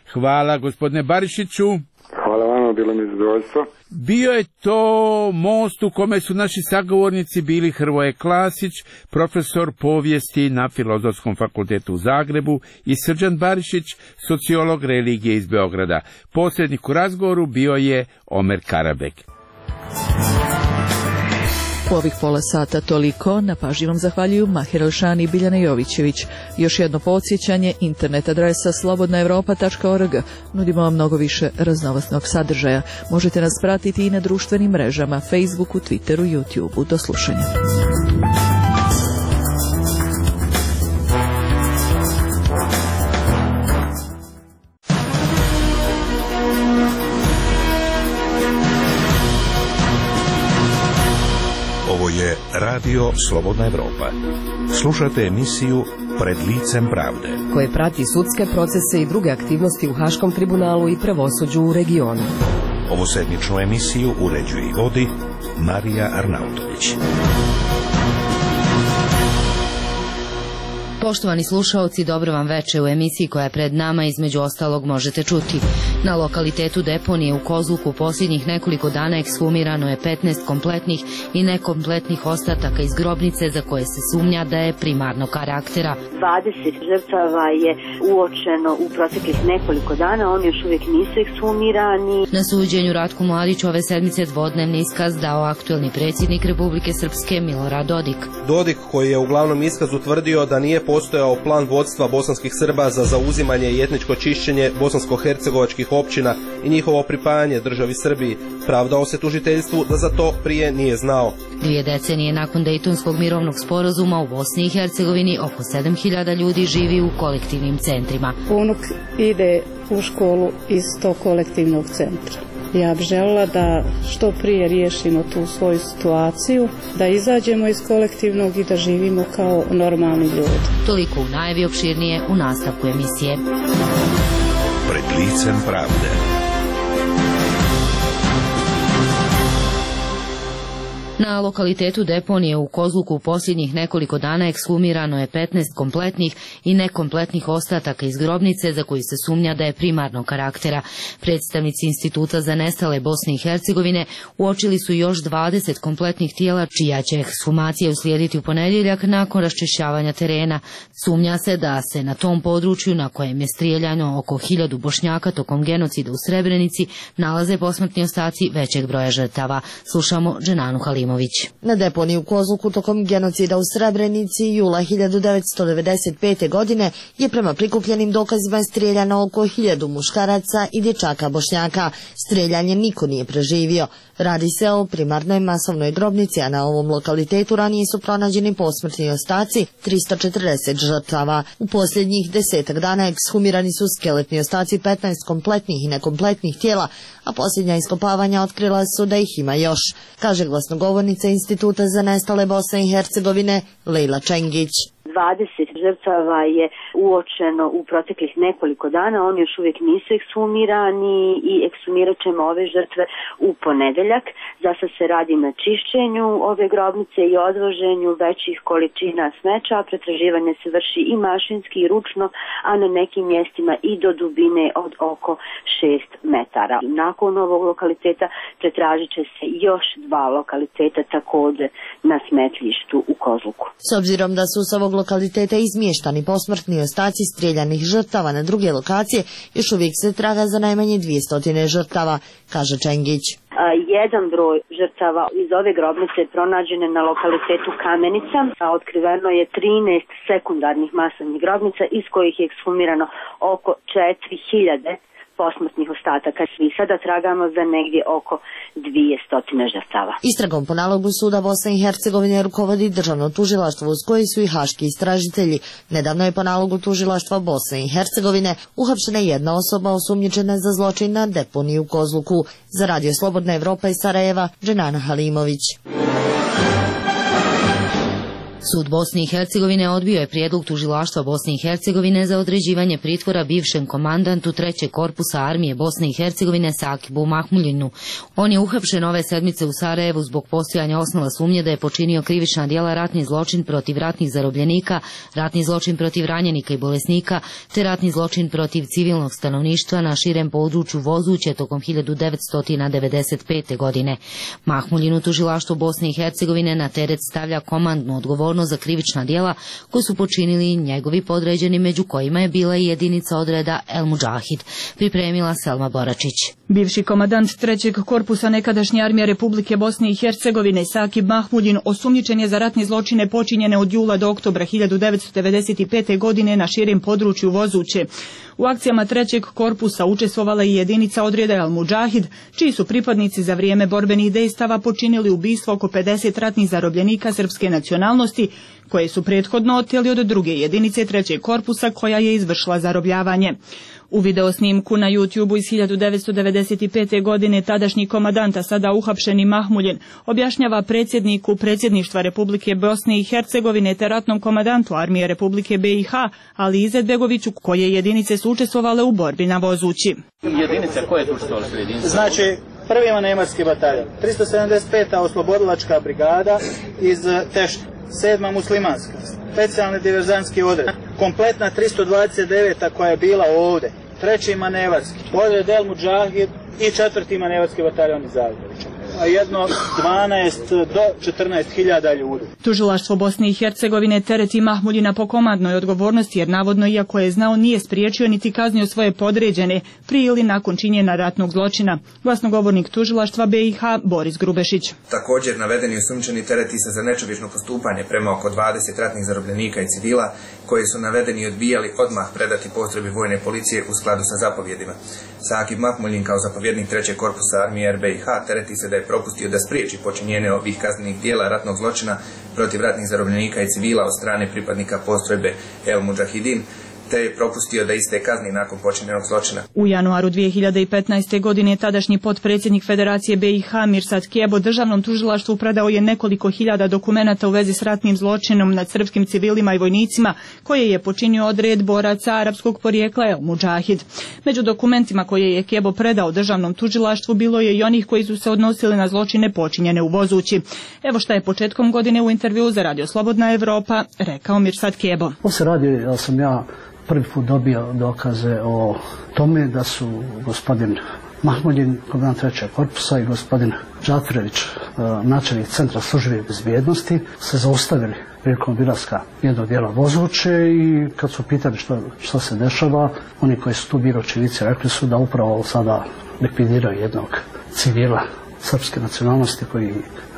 Hvala gospodine Barišiću.
Hvala vama, bilo mi zadovoljstvo.
Bio je to most u kome su naši sagovornici bili Hrvoje Klasić, profesor povijesti na Filozofskom fakultetu u Zagrebu, i Srđan Barišić, sociolog religije iz Beograda. Posrednik u razgovoru bio je Omer Karabek.
U ovih pola sata toliko. Na pažnji vam zahvaljuju Mahir Elšani i Biljana Jovićević. Još jedno podsjećanje, internet adresa slobodna europa tačka org. Nudimo vam mnogo više raznovrsnog sadržaja. Možete nas pratiti i na društvenim mrežama, Facebooku, Twitteru, YouTubeu. Do slušanja.
Ovo je Radio Slobodna Evropa. Slušate emisiju Pred licem pravde,
koje prati sudske procese i druge aktivnosti u Haškom tribunalu i pravosuđu u regionu.
Ovu sedmičnu emisiju uređuje i vodi Marija Arnautović.
Poštovani slušaoci, dobro vam veče. U emisiji koja je pred nama između ostalog možete čuti. Na lokalitetu deponije u Kozluku posljednjih nekoliko dana ekshumirano je petnaest kompletnih i nekompletnih ostataka iz grobnice za koje se sumnja da je primarnog karaktera.
dvadeset žrtava je uočeno u proteklih nekoliko dana, oni još uvijek nisu ekshumirani.
Na suđenju Ratku Mladiću ove sedmice dvodnevni iskaz dao aktuelni predsjednik Republike Srpske Milorad Dodik.
Dodik, koji je u glavnom iskazu tvrdio da nije postojao plan vodstva bosanskih Srba za zauzimanje i etničko čišćenje bosansko-hercegovačkih općina i njihovo pripajanje državi Srbiji, pravdao se tužiteljstvu da za to prije nije znao.
Dvije decenije nakon Dejtonskog mirovnog sporazuma u Bosni i Hercegovini oko sedam hiljada ljudi živi u kolektivnim centrima.
Unuk ide u školu iz tog kolektivnog centra. Ja bih željela da što prije riješimo tu svoju situaciju, da izađemo iz kolektivnog i da živimo kao normalni ljudi.
Toliko u najavi, opširnije u nastavku emisije.
Pred licem pravde.
Na lokalitetu deponije u Kozluku u posljednjih nekoliko dana ekshumirano je petnaest kompletnih i nekompletnih ostataka iz grobnice za koju se sumnja da je primarnog karaktera. Predstavnici Instituta za nestale Bosne i Hercegovine uočili su još dvadeset kompletnih tijela čija će ekshumacija uslijediti u ponedjeljak nakon raščišćavanja terena. Sumnja se da se na tom području, na kojem je strijeljano oko hiljadu Bošnjaka tokom genocida u Srebrenici, nalaze posmrtni ostaci većeg broja žrtava. Slušamo Dženanu Halimović.
Na deponiji u Kozluku tokom genocida u Srebrenici jula hiljadu devetsto devedeset pete. godine je prema prikupljenim dokazima strijeljano oko hiljadu muškaraca i dječaka Bošnjaka. Strijeljanje niko nije preživio. Radi se o primarnoj masovnoj grobnici, a na ovom lokalitetu ranije su pronađeni posmrtni ostaci tristo četrdeset žrtava. U posljednjih desetak dana ekshumirani su skeletni ostaci petnaest kompletnih i nekompletnih tijela, a posljednja iskopavanja otkrila su da ih ima još, kaže glasnogovornica Instituta za nestale Bosne i Hercegovine Lejla Čengić.
dvadeset žrtava je uočeno u proteklih nekoliko dana, oni još uvijek nisu ekshumirani i ekshumirat ćemo ove žrtve u ponedeljak. Zasad se radi na čišćenju ove grobnice i odvoženju većih količina smeća, a pretraživanje se vrši i mašinski i ručno, a na nekim mjestima i do dubine od oko šest metara. Nakon ovog lokaliteta pretražit će se još dva lokaliteta također na smetlištu u Kozluku.
S obzirom da su s ovog lokaliteta izmještani posmrtni ostaci strijeljanih žrtava na druge lokacije, još uvijek se traga za najmanje dvjesto žrtava, kaže Čengić.
Jedan broj žrtava iz ove grobnice je pronađen na lokalitetu Kamenica, a otkriveno je trinaest sekundarnih masovnih grobnica iz kojih je ekshumirano oko četiri hiljade posmrtnih ostataka. Svi sada tragamo za negdje oko dvjesto žrtava.
Istragom po nalogu Suda Bosne i Hercegovine rukovodi Državno tužilaštvo uz koji su i haški istražitelji. Nedavno je po nalogu tužilaštva Bosne i Hercegovine uhapšena jedna osoba osumnjičena za zločin na deponiju u Kozluku. Za Radio Slobodna Evropa iz Sarajeva, Dženana Halimović.
Sud Bosne i Hercegovine odbio je prijedlog tužilaštva Bosne i Hercegovine za određivanje pritvora bivšem komandantu trećeg korpusa armije Bosne i Hercegovine Sakibu Mahmuljinu. On je uhapšen ove sedmice u Sarajevu zbog postojanja osnova sumnje da je počinio krivična djela ratni zločin protiv ratnih zarobljenika, ratni zločin protiv ranjenika i bolesnika, te ratni zločin protiv civilnog stanovništva na širem području Vozuće tokom hiljadu devetsto devedeset pete. godine. Mahmuljinu tužilaštvo Bosne i Hercegovine na teret stavlja komandnu odgovornost za krivična djela koje su počinili njegovi podređeni, među kojima je bila i jedinica odreda El Mudžahid. Pripremila Selma Boračić.
Bivši komandant trećeg korpusa nekadašnje armije Republike Bosne i Hercegovine Sakib Mahmuljin osumnjičen je za ratne zločine počinjene od jula do oktobra hiljadu devetsto devedeset pete. godine na širem području Vozuće. U akcijama trećeg korpusa učestvovala i jedinica odreda El Mudžahid, čiji su pripadnici za vrijeme borbenih dejstava počinili ubistvo oko pedeset ratnih zarobljenika srpske nacionalnosti, koje su prethodno oteli od druge jedinice trećeg korpusa koja je izvršila zarobljavanje. U videosnimku na YouTubeu iz hiljadu devetsto devedeset pete. godine tadašnji komandant, a sada uhapšeni Mahmuljin, objašnjava predsjedniku predsjedništva Republike Bosne i Hercegovine te ratnom komandantu armije Republike B i H, Ali Izetbegoviću, koje jedinice su učestvovale u borbi na Vozući.
Jedinice koje su učestvovale su jedinice? Znači, prvi manevarski bataljon, tristo sedamdeset peta oslobodilačka brigada iz Tešta, sedma muslimanska, specijalni diverzantski odred, kompletna tristo dvadeset deveta koja je bila ovdje, treći manevarski, odred El Mudžahid i četvrti manevarski bataljon iz Zagreba. A jedno dvanaest do četrnaest hiljada ljudi.
Tužilaštvo Bosne i Hercegovine tereti Mahmuljina po komandnoj odgovornosti jer navodno, iako je znao, nije spriječio niti kaznio svoje podređene prije ili nakon činjenja ratnog zločina. Glasnogovornik tužilaštva B i H Boris Grubešić.
Također navedeni osumnjičeni tereti se za nečovječno postupanje prema oko dvadeset ratnih zarobljenika i civila koji su navedeni i odbijali odmah predati postrojbi vojne policije u skladu sa zapovjedima. Sakib Mahmuljin kao zapovjednik trećeg korpusa armije R B i H tereti se da je propustio da spriječi počinjenje ovih kaznenih dijela ratnog zločina protiv ratnih zarobljenika i civila od strane pripadnika postrojbe El Mudžahidin, te je propustio da iste kazni nakon počinjenog zločina.
U januaru dvije hiljade petnaeste. godine tadašnji potpredsjednik Federacije B i H Mirsad Kebo državnom tužilaštvu predao je nekoliko hiljada dokumenata u vezi s ratnim zločinom nad srpskim civilima i vojnicima koje je počinio odred boraca arapskog porijekla El Mudžahid. Među dokumentima koje je Kebo predao državnom tužilaštvu bilo je i onih koji su se odnosili na zločine počinjene u Vozući. Evo šta je početkom godine u intervjuu za Radio Slobodna Evropa rekao Mirsad Kebo.
On se radi, da sam ja prvi put dobio dokaze o tome da su gospodin Mahmuljin, komandant trećeg korpusa, i gospodin Džafirević, načelnik centra službe bezbjednosti, se zaustavili prilikom obilaska jednog dijela Vozuće i kad su pitali što, što se dešava, oni koji su tu bili očevici rekli su da upravo sada likvidiraju jednog civila srpske nacionalnosti koji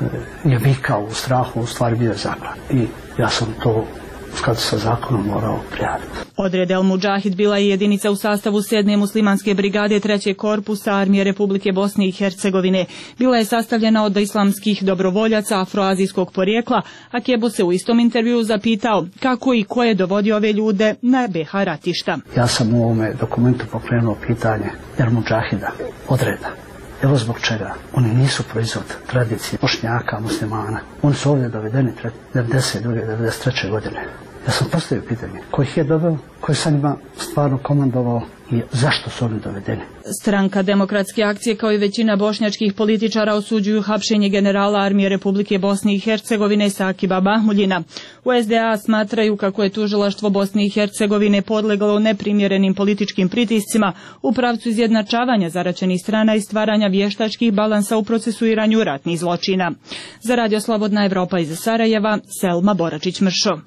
je vikao u strahu, u stvari bio je zaklan. I ja sam to u skladu sa zakonom morao prijaviti.
Odred El Mudžahid bila je jedinica u sastavu sedme muslimanske brigade trećeg korpusa armije Republike Bosne i Hercegovine. Bila je sastavljena od islamskih dobrovoljaca afroazijskog porijekla, a Kebo se u istom intervjuu zapitao kako i ko je dovodio ove ljude na B H ratišta.
Ja sam u ovome dokumentu pokrenuo pitanje El Mudžahida, odreda. Evo zbog čega. Oni nisu proizvod tradicije Bošnjaka, muslimana. Oni su ovdje dovedeni devedeset druge. devedeset treće. godine. Ja sam postavio pitanje ko ih je doveo, ko je sa njima stvarno komandovao i zašto su oni dovedeni.
Stranka Demokratske akcije kao i većina bošnjačkih političara osuđuju hapšenje generala armije Republike Bosne i Hercegovine Sakiba Mahmuljina. U S D A smatraju kako je tužilaštvo Bosne i Hercegovine podleglo neprimjerenim političkim pritiscima u pravcu izjednačavanja zaraćenih strana i stvaranja vještačkih balansa u procesuiranju ratnih zločina. Za Radio Slobodna Evropa iz Sarajeva, Selma Boračić-Mršo.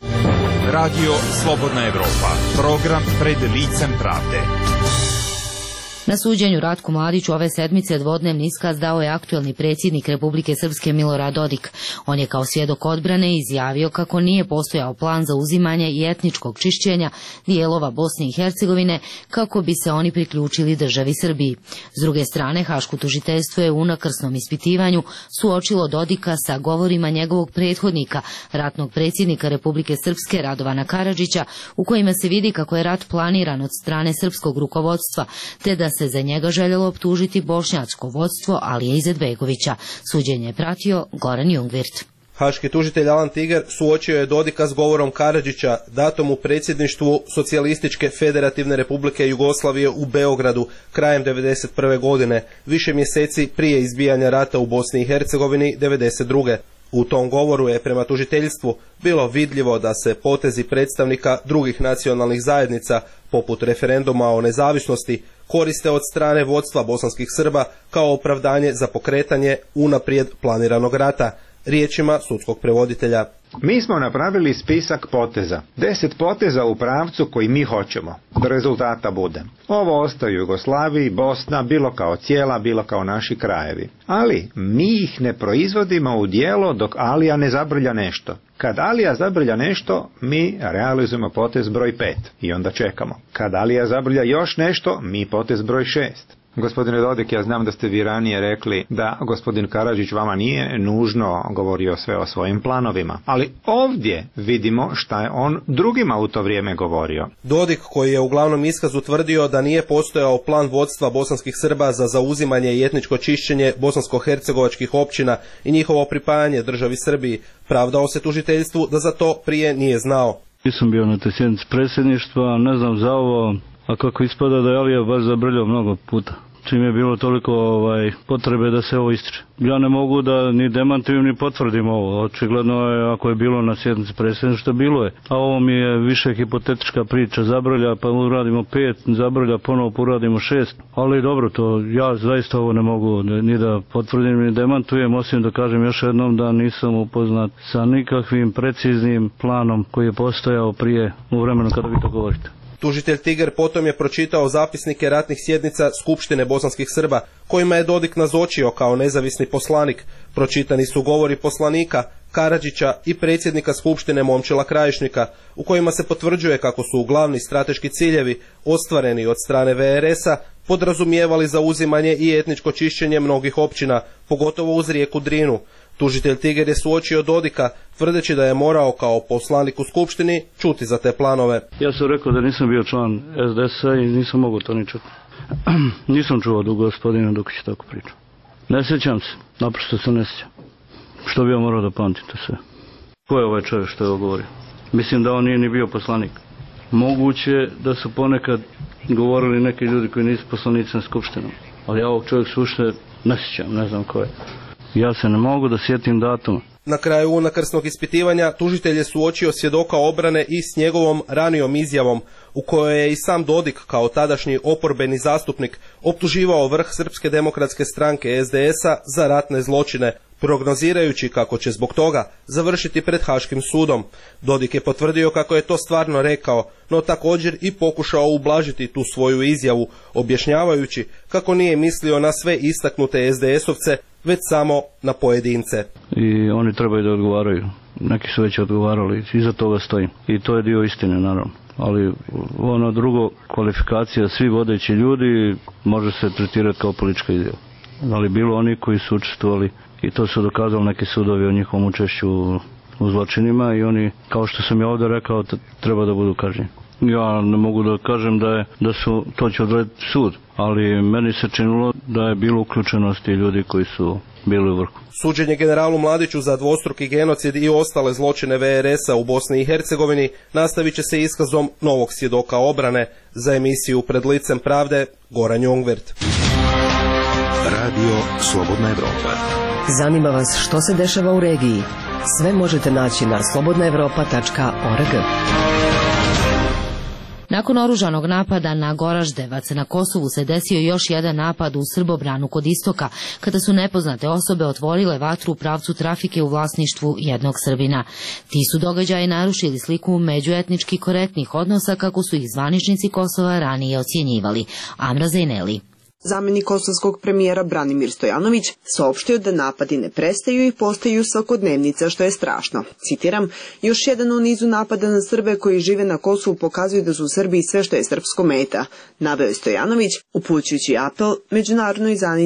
Radio Slobodna Evropa, program pred licem pravde.
Na suđenju Ratku Mladiću ove sedmice dvodnevni iskaz dao je aktuelni predsjednik Republike Srpske Milorad Dodik. On je kao svjedok odbrane izjavio kako nije postojao plan za uzimanje i etničkog čišćenja dijelova Bosne i Hercegovine kako bi se oni priključili državi Srbiji. S druge strane, haško tužiteljstvo je u unakrsnom ispitivanju suočilo Dodika sa govorima njegovog prethodnika, ratnog predsjednika Republike Srpske Radovana Karadžića, u kojima se vidi kako je rat planiran od strane srpskog rukovodstva, te da se za njega željelo optužiti bošnjačko vodstvo Alije Izetbegovića. Suđenje je pratio Goran Jungvirt.
Haški tužitelj Alan Tiger suočio je Dodika s govorom Karadžića datom u predsjedništvu Socijalističke federativne republike Jugoslavije u Beogradu krajem devedeset prve godine, više mjeseci prije izbijanja rata u Bosni i Hercegovini devedeset druge. U tom govoru je prema tužiteljstvu bilo vidljivo da se potezi predstavnika drugih nacionalnih zajednica, poput referenduma o nezavisnosti, koriste od strane vodstva bosanskih Srba kao opravdanje za pokretanje unaprijed planiranog rata, riječima sudskog prevoditelja.
Mi smo napravili spisak poteza. Deset poteza u pravcu koji mi hoćemo da rezultata bude. Ovo ostaje u Jugoslaviji, Bosna, bilo kao cijela, bilo kao naši krajevi. Ali mi ih ne proizvodimo u djelo dok Alija ne zabrlja nešto. Kad Alija zabrlja nešto, mi realizujemo potez broj pet i onda čekamo. Kad Alija zabrlja još nešto, mi potez broj šest. Gospodine Dodik, ja znam da ste vi ranije rekli da gospodin Karadžić vama nije nužno govorio sve o svojim planovima, ali ovdje vidimo šta je on drugima u to vrijeme govorio.
Dodik, koji je u glavnom iskazu tvrdio da nije postojao plan vodstva bosanskih Srba za zauzimanje i etničko čišćenje bosansko-hercegovačkih općina i njihovo pripajanje državi Srbiji, pravdao se tužiteljstvu da za to prije nije znao.
Nisam bio na toj sjednici predsjedništva, ne znam za ovo. A kako ispada da je Alija baš zabrljao mnogo puta, čim je bilo toliko ovaj, potrebe da se ovo ističe. Ja ne mogu da ni demantujem ni potvrdim ovo. Očigledno je, ako je bilo na sjednici predsjedništva, bilo je. A ovo mi je više hipotetička priča. Zabrlja, pa uradimo pet, zabrlja, ponovo uradimo šest. Ali dobro, to ja zaista ovo ne mogu ni da potvrdim ni demantujem, osim da kažem još jednom da nisam upoznat sa nikakvim preciznim planom koji je postojao prije u vremenu kada vi to govorite.
Tužitelj Tiger potom je pročitao zapisnike ratnih sjednica Skupštine bosanskih Srba, kojima je Dodik nazočio kao nezavisni poslanik. Pročitani su govori poslanika, Karadžića i predsjednika Skupštine Momčila Krajišnika, u kojima se potvrđuje kako su glavni strateški ciljevi ostvareni od strane V R S-a podrazumijevali zauzimanje i etničko čišćenje mnogih općina, pogotovo uz rijeku Drinu. Tužitelj Tiger je suočio Dodika, tvrdeći da je morao kao poslanik u Skupštini čuti za te planove.
Ja sam rekao da nisam bio član S D S-a i nisam mogao to ni čuti. Nisam čuo do gospodina Dukića tako priču. Ne sjećam se, naprosto se ne sjećam. Što bi ja morao da pamtim to sve? Ko je ovaj čovjek što je ovo govorio? Mislim da on nije ni bio poslanik. Moguće da su ponekad govorili neki ljudi koji nisu poslanici na Skupštinu, ali ja ovog čovjek sušte ne sjećam, ne znam ko je. Ja se ne mogu da sjetim datuma.
Na kraju unakrsnog ispitivanja tužitelj je suočio svjedoka obrane i s njegovom ranijom izjavom, u kojoj je i sam Dodik kao tadašnji oporbeni zastupnik optuživao vrh Srpske demokratske stranke S D S-a za ratne zločine, prognozirajući kako će zbog toga završiti pred Haškim sudom. Dodik je potvrdio kako je to stvarno rekao, no također i pokušao ublažiti tu svoju izjavu, objašnjavajući kako nije mislio na sve istaknute S D S-ovce, već samo na pojedince.
I oni trebaju da odgovaraju. Neki su već odgovarali, iza toga stojim. I to je dio istine, naravno. Ali ono drugo, kvalifikacija svi vodeći ljudi može se tretirati kao politička izjava. Ali bilo oni koji su učestvovali i to su dokazali neki sudovi o njihovom učešću u zločinima i oni, kao što sam ja ovdje rekao, treba da budu kažnjeni. Ja ne mogu da kažem da, je, da su, to će odrediti sud, ali meni se činilo da je bilo uključenosti ljudi koji su bili u vrhu.
Suđenje generalu Mladiću za dvostruki genocid i ostale zločine V R S-a u Bosni i Hercegovini nastavit će se iskazom novog svjedoka obrane. Za emisiju Pred licem pravde, Goran Jongvert.
Radio Slobodna Evropa.
Zanima vas što se dešava u regiji? Sve možete naći na slobodna evropa tačka org.
Nakon oružanog napada na Goraždevac na Kosovu se desio još jedan napad u Srbobranu kod istoka, kada su nepoznate osobe otvorile vatru u pravcu trafike u vlasništvu jednog Srbina. Ti su događaji narušili sliku međuetnički korektnih odnosa kako su ih zvaničnici Kosova ranije ocjenjivali. Amra Zejneli.
Zamenik kosovskog premijera Branimir Stojanović saopštio da napadi ne prestaju i postaju svakodnevnica, što je strašno. Citiram, još jedan u nizu napada na Srbe koji žive na Kosovu pokazuju da su u Srbiji sve što je srpsko meta, naveo je Stojanović, upućujući apel međunarodnoj zajednici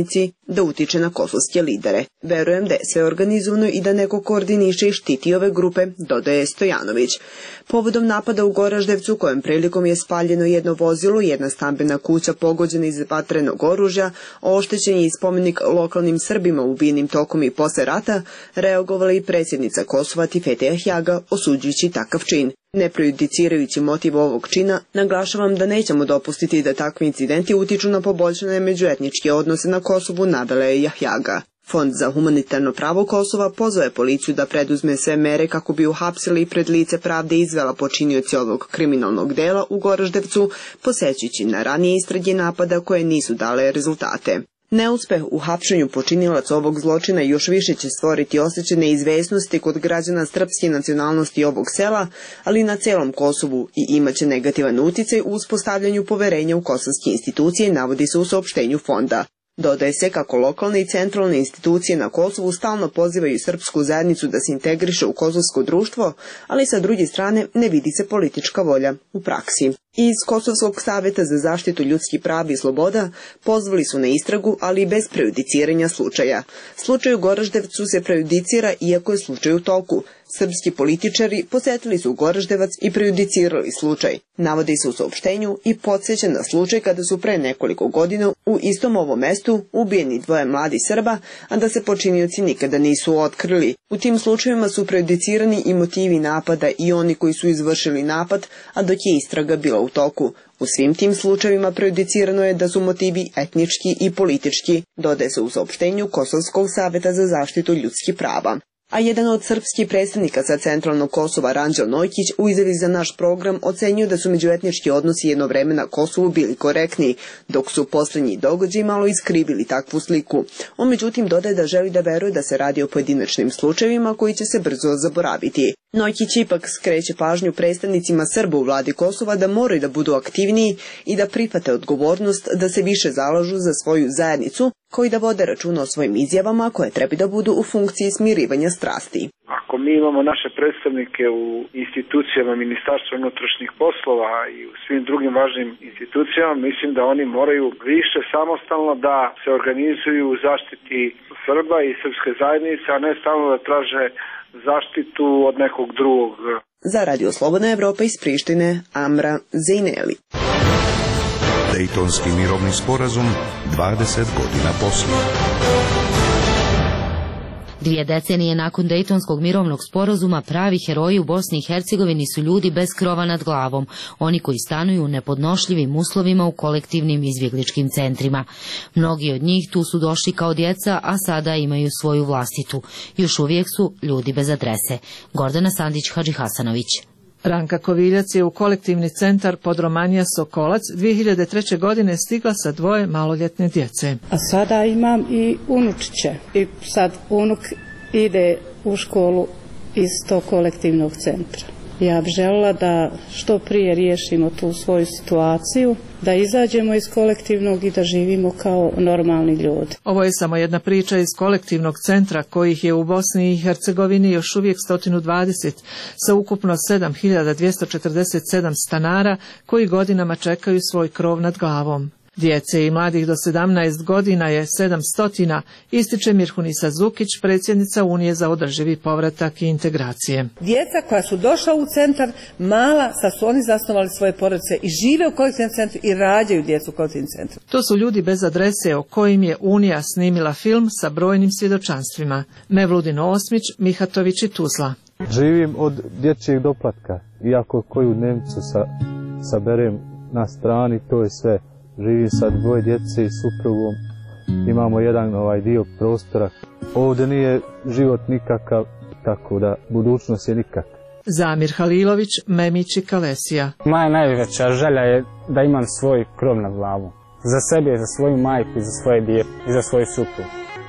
da utiče na kosovske lidere. Verujem da je sve organizovano i da neko koordiniše i štiti ove grupe, dodaje Stojanović. Povodom napada u Goraždevcu, kojem prilikom je spaljeno jedno vozilo i jedna stambena kuća pogođena iz vatrenog oružja, oštećen je i spomenik lokalnim Srbima ubijenim tokom i posle rata, reagovala i predsjednica Kosova Tifete Ahjaga, osuđujući takav čin. Ne prejudicirajući motiv ovog čina, naglašavam da nećemo dopustiti da takvi incidenti utiču na poboljšane međuetničke odnose na Kosovu, navela je Ahjaga. Fond za humanitarno pravo Kosova pozvao je policiju da preduzme sve mere kako bi uhapsili i pred lice pravde izvela počinioci ovog kriminalnog dela u Goraždevcu, posećujući na ranije istrage napada koje nisu dale rezultate. Neuspeh u hapšenju počinilaca ovog zločina još više će stvoriti osjećaj neizvesnosti kod građana srpske nacionalnosti ovog sela, ali i na celom Kosovu, i imaće negativan uticaj u uspostavljanju poverenja u kosovske institucije, navodi se u saopštenju fonda. Dodaje se kako lokalne i centralne institucije na Kosovu stalno pozivaju srpsku zajednicu da se integriše u kosovsko društvo, ali sa druge strane ne vidi se politička volja u praksi. Iz Kosovskog saveta za zaštitu ljudskih prava i sloboda pozvali su na istragu, ali i bez prejudiciranja slučaja. Slučaj u Goraždevcu se prejudicira iako je slučaj u toku. Srpski političari posetili su Goraždevac i prejudicirali slučaj. Navodi se u saopštenju i podsjeća na slučaj kada su pre nekoliko godina u istom ovom mestu ubijeni dvoje mladi Srba, a da se počinioci nikada nisu otkrili. U tim slučajevima su prejudicirani i motivi napada i oni koji su izvršili napad, a dok je istraga bila u toku. U svim tim slučajevima prejudicirano je da su motivi etnički i politički, dodaje se u saopštenju Kosovskog saveta za zaštitu ljudskih prava. A jedan od srpskih predstavnika sa centralnog Kosova, Ranđel Nojkić, u izjavi za naš program ocenio da su međuetnički odnosi jedno vreme na Kosovu bili korektni, dok su posljednji događaji malo iskrivili takvu sliku. On međutim dodaje da želi da veruje da se radi o pojedinačnim slučajevima koji će se brzo zaboraviti. Nojkić ipak skreće pažnju predstavnicima Srba u vladi Kosova da moraju da budu aktivniji i da prihvate odgovornost, da se više zalažu za svoju zajednicu, koji da vode računa o svojim izjavama koje treba da budu u funkciji smirivanja strasti.
Ako mi imamo naše predstavnike u institucijama Ministarstva unutrašnjih poslova i u svim drugim važnim institucijama, mislim da oni moraju više samostalno da se organizuju u zaštiti Srba i srpske zajednice, a ne stalno da traže zaštitu od nekog drugog.
Za Radio Slobodna Evropa iz Prištine, Amra Zejneli.
Dejtonski mirovni sporazum dvadeset godina poslije.
Dvije decenije nakon Dejtonskog mirovnog sporazuma pravi heroji u Bosni i Hercegovini su ljudi bez krova nad glavom, oni koji stanuju u nepodnošljivim uslovima u kolektivnim izbjegličkim centrima. Mnogi od njih tu su došli kao djeca, a sada imaju svoju vlastitu. Još uvijek su ljudi bez adrese. Gordana Sandić-Hadži Hasanović.
Ranka Koviljac je u kolektivni centar Podromanija Sokolac dvije hiljade treće. godine stigla sa dvoje maloljetne djece.
A sada imam i unučiće i sad unuk ide u školu iz tog kolektivnog centra. Ja bih željela da što prije riješimo tu svoju situaciju, da izađemo iz kolektivnog i da živimo kao normalni ljudi.
Ovo je samo jedna priča iz kolektivnog centra kojih je u Bosni i Hercegovini još uvijek sto dvadeset sa ukupno sedam hiljada dvjesto četrdeset sedam stanara koji godinama čekaju svoj krov nad glavom. Djece i mladih do sedamnaest godina je sedamsto, ističe Mirhunisa Zukić, predsjednica Unije za održivi povratak i integracije.
Djeca koja su došla u centar, mala, sad su oni zasnovali svoje porodice i žive u kolektivnom centru i rađaju djecu u kolektivnom centru.
To su ljudi bez adrese o kojim je Unija snimila film sa brojnim svjedočanstvima. Mevludin Osmić, Mihatović i Tuzla.
Živim od dječjeg doplatka, iako koju dnevnicu sa, saberem na strani, to je sve. Živim sa dvoje djece i suprugom, imamo jedan ovaj dio prostora. Ovdje nije život nikakav, tako da budućnost je nikak.
Zamir Halilović, Memić i Kalesija.
Moja najveća želja je da imam svoj krov nad glavom. Za sebe, za svoju majku i za svoje dijete i za svoju suprugu.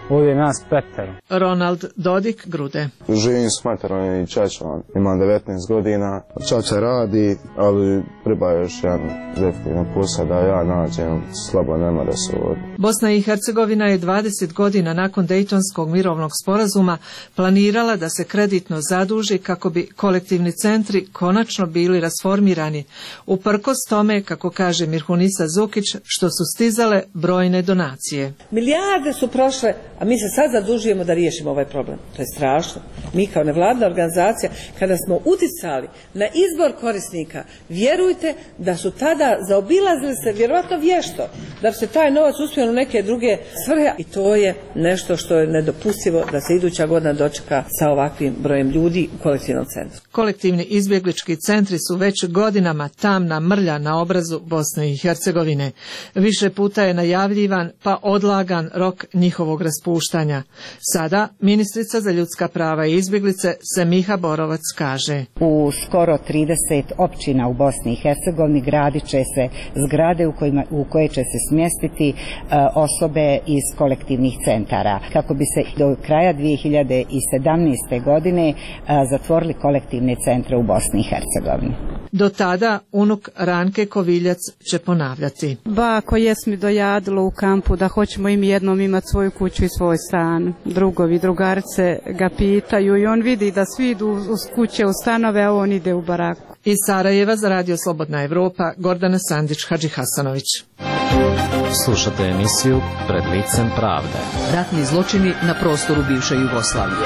ovdje nas petero.
Ronald Dodik, Grude.
Živim s materom i čačom, imam devetnaest godina, čača radi, ali treba još jedan definitivno posao da ja nađem, slabo ne mora se ovdje.
Bosna i Hercegovina je dvadeset godina nakon Dejtonskog mirovnog sporazuma planirala da se kreditno zaduži kako bi kolektivni centri konačno bili rasformirani, uprkos tome, kako kaže Mirhunisa Zukić, što su stizale brojne donacije.
Milijarde su prošle, a mi se sad zadužujemo da riješimo ovaj problem. To je strašno. Mi kao nevladna organizacija, kada smo uticali na izbor korisnika, vjerujte da su tada zaobilazili se vjerovatno vješto, da bi se taj novac uspio u neke druge svrhe, i to je nešto što je nedopustivo da se iduća godina dočeka sa ovakvim brojem ljudi u kolektivnom centru.
Kolektivni izbjeglički centri su već godinama tamna mrlja na obrazu Bosne i Hercegovine. Više puta je najavljivan pa odlagan rok njihovog raspuštanja. Sada ministrica za ljudska prava i izbjeglice Semiha Borovac kaže:
u skoro trideset općina u Bosni i Hercegovini gradit će se zgrade u, kojima, u koje će se smjestiti uh, osobe iz kolektivnih centara, kako bi se do kraja dvije hiljade sedamnaeste. godine uh, zatvorili kolektivne centre u Bosni i Hercegovini.
Do tada unuk Ranke Koviljac će ponavljati:
bako, jes mi dojadilo u kampu da hoćemo im jednom imati svoju kuću i svoj stan. Drugovi, drugarice ga pitaju i on vidi da svi idu uz kuće, u stanove, a on ide u baraku.
Iz Sarajeva za Radio Slobodna Evropa, Gordana Sandić Hadžihasanović.
Slušate emisiju Pred licem pravde.
Ratni zločini na prostoru bivše Jugoslavije.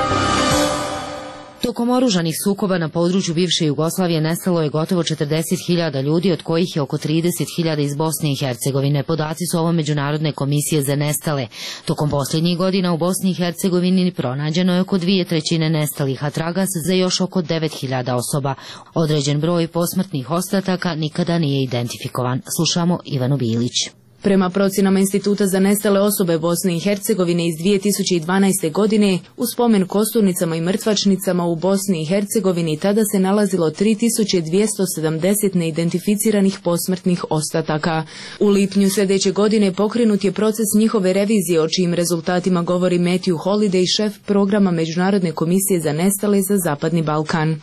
Tokom oružanih sukoba na području bivše Jugoslavije nestalo je gotovo četrdeset hiljada ljudi, od kojih je oko trideset hiljada iz Bosne i Hercegovine. Podaci su ovo Međunarodne komisije za nestale. Tokom posljednjih godina u Bosni i Hercegovini pronađeno je oko dvije trećine nestalih, a traga se za još oko devet hiljada osoba. Određen broj posmrtnih ostataka nikada nije identifikovan. Slušamo Ivanu Bilić.
Prema procjenama Instituta za nestale osobe Bosne i Hercegovine iz dvije tisuće dvanaeste. godine, u spomen kosturnicama i mrtvačnicama u Bosni i Hercegovini tada se nalazilo tri tisuće dvjesto sedamdeset neidentificiranih posmrtnih ostataka. U lipnju sljedeće godine pokrenut je proces njihove revizije, o čijim rezultatima govori Matthew Holiday, šef programa Međunarodne komisije za nestale za Zapadni Balkan.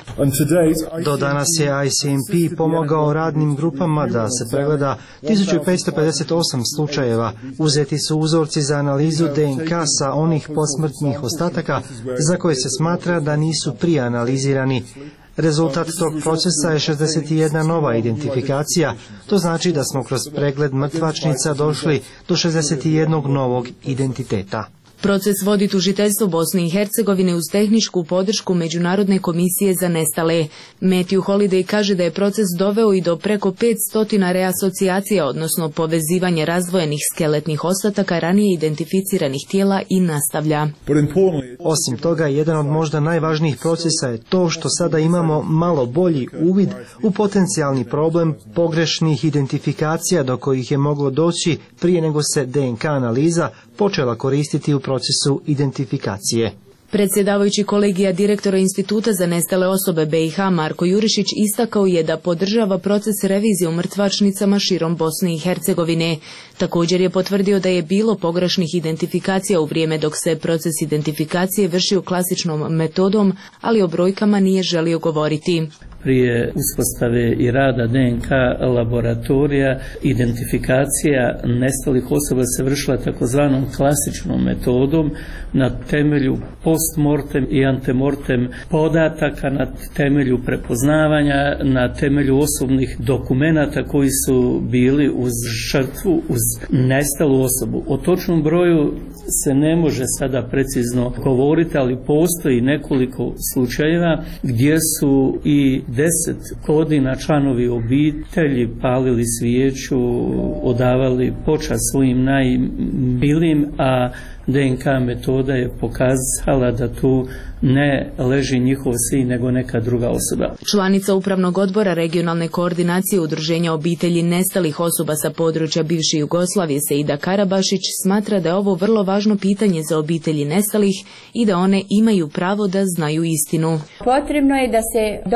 Do danas je I C M P pomogao radnim grupama da se pregleda tisuću petsto pedeset osam slučajeva. Uzeti su uzorci za analizu D N K sa onih posmrtnih ostataka za koje se smatra da nisu prije analizirani. Rezultat tog procesa je šezdeset jedna nova identifikacija. To znači da smo kroz pregled mrtvačnica došli do šezdeset jednog novog identiteta.
Proces vodi tužiteljstvo Bosne i Hercegovine uz tehničku podršku Međunarodne komisije za nestale. Matthew Holiday kaže da je proces doveo i do preko petsto reasocijacija, odnosno povezivanje razdvojenih skeletnih ostataka ranije identificiranih tijela, i nastavlja.
Osim toga, jedan od možda najvažnijih procesa je to što sada imamo malo bolji uvid u potencijalni problem pogrešnih identifikacija do kojih je moglo doći prije nego se D N K analiza počela koristiti u procesu identifikacije.
Predsjedavajući kolegija direktora Instituta za nestale osobe B i H Marko Jurišić istakao je da podržava proces revizije u mrtvačnicama širom Bosne i Hercegovine. Također je potvrdio da je bilo pogrešnih identifikacija u vrijeme dok se proces identifikacije vršio klasičnom metodom, ali o brojkama nije želio govoriti.
Prije uspostave i rada D N K laboratorija, identifikacija nestalih osoba se vršila takozvanom klasičnom metodom na temelju postmortem i antemortem podataka, na temelju prepoznavanja, na temelju osobnih dokumenata koji su bili uz žrtvu, uz nestalu osobu. O točnom broju se ne može sada precizno govoriti, ali postoji nekoliko slučajeva gdje su i deset godina članovi obitelji palili svijeću, odavali počast svojim najmilijim, a D N K metoda je pokazala da tu ne leži njihov sin nego neka druga osoba.
Članica Upravnog odbora regionalne koordinacije Udruženja obitelji nestalih osoba sa područja bivše Jugoslavije Seida Karabašić smatra da je ovo vrlo važno pitanje za obitelji nestalih i da one imaju pravo da znaju istinu.
Potrebno je da se dodatno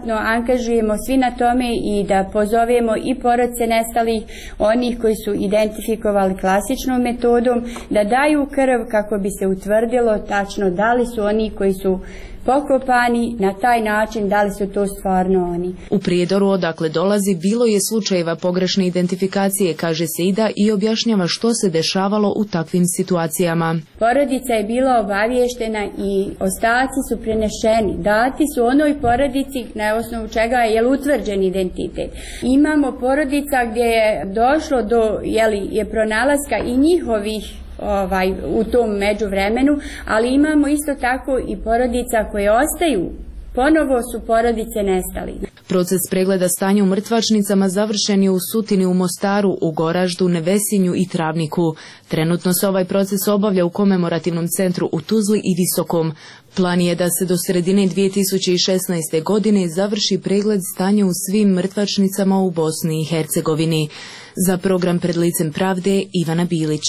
dodatno angažujemo svi na tome i da pozovemo i porodice nestalih, onih koji su identifikovali klasičnom metodom, da daju krv kako bi se utvrdilo tačno da li su oni koji su pokopani na taj način, da li su to stvarno oni.
U Prijedoru, odakle dolazi, bilo je slučajeva pogrešne identifikacije, kaže Seida i objašnjava što se dešavalo u takvim situacijama.
Porodica je bila obavještena i ostaci su prenešeni. Dati su onoj porodici na osnovu čega je utvrđen identitet. Imamo porodica gdje je došlo do jeli, je pronalaska i njihovih Ovaj, u tom međuvremenu, ali imamo isto tako i porodica koje ostaju. Ponovo su porodice nestali.
Proces pregleda stanja u mrtvačnicama završen je u Sutini, u Mostaru, u Goraždu, Nevesinju i Travniku. Trenutno se ovaj proces obavlja u komemorativnom centru u Tuzli i Visokom. Plan je da se do sredine dvije tisuće šesnaeste. godine završi pregled stanja u svim mrtvačnicama u Bosni i Hercegovini. Za program Pred licem pravde, Ivana Bilić.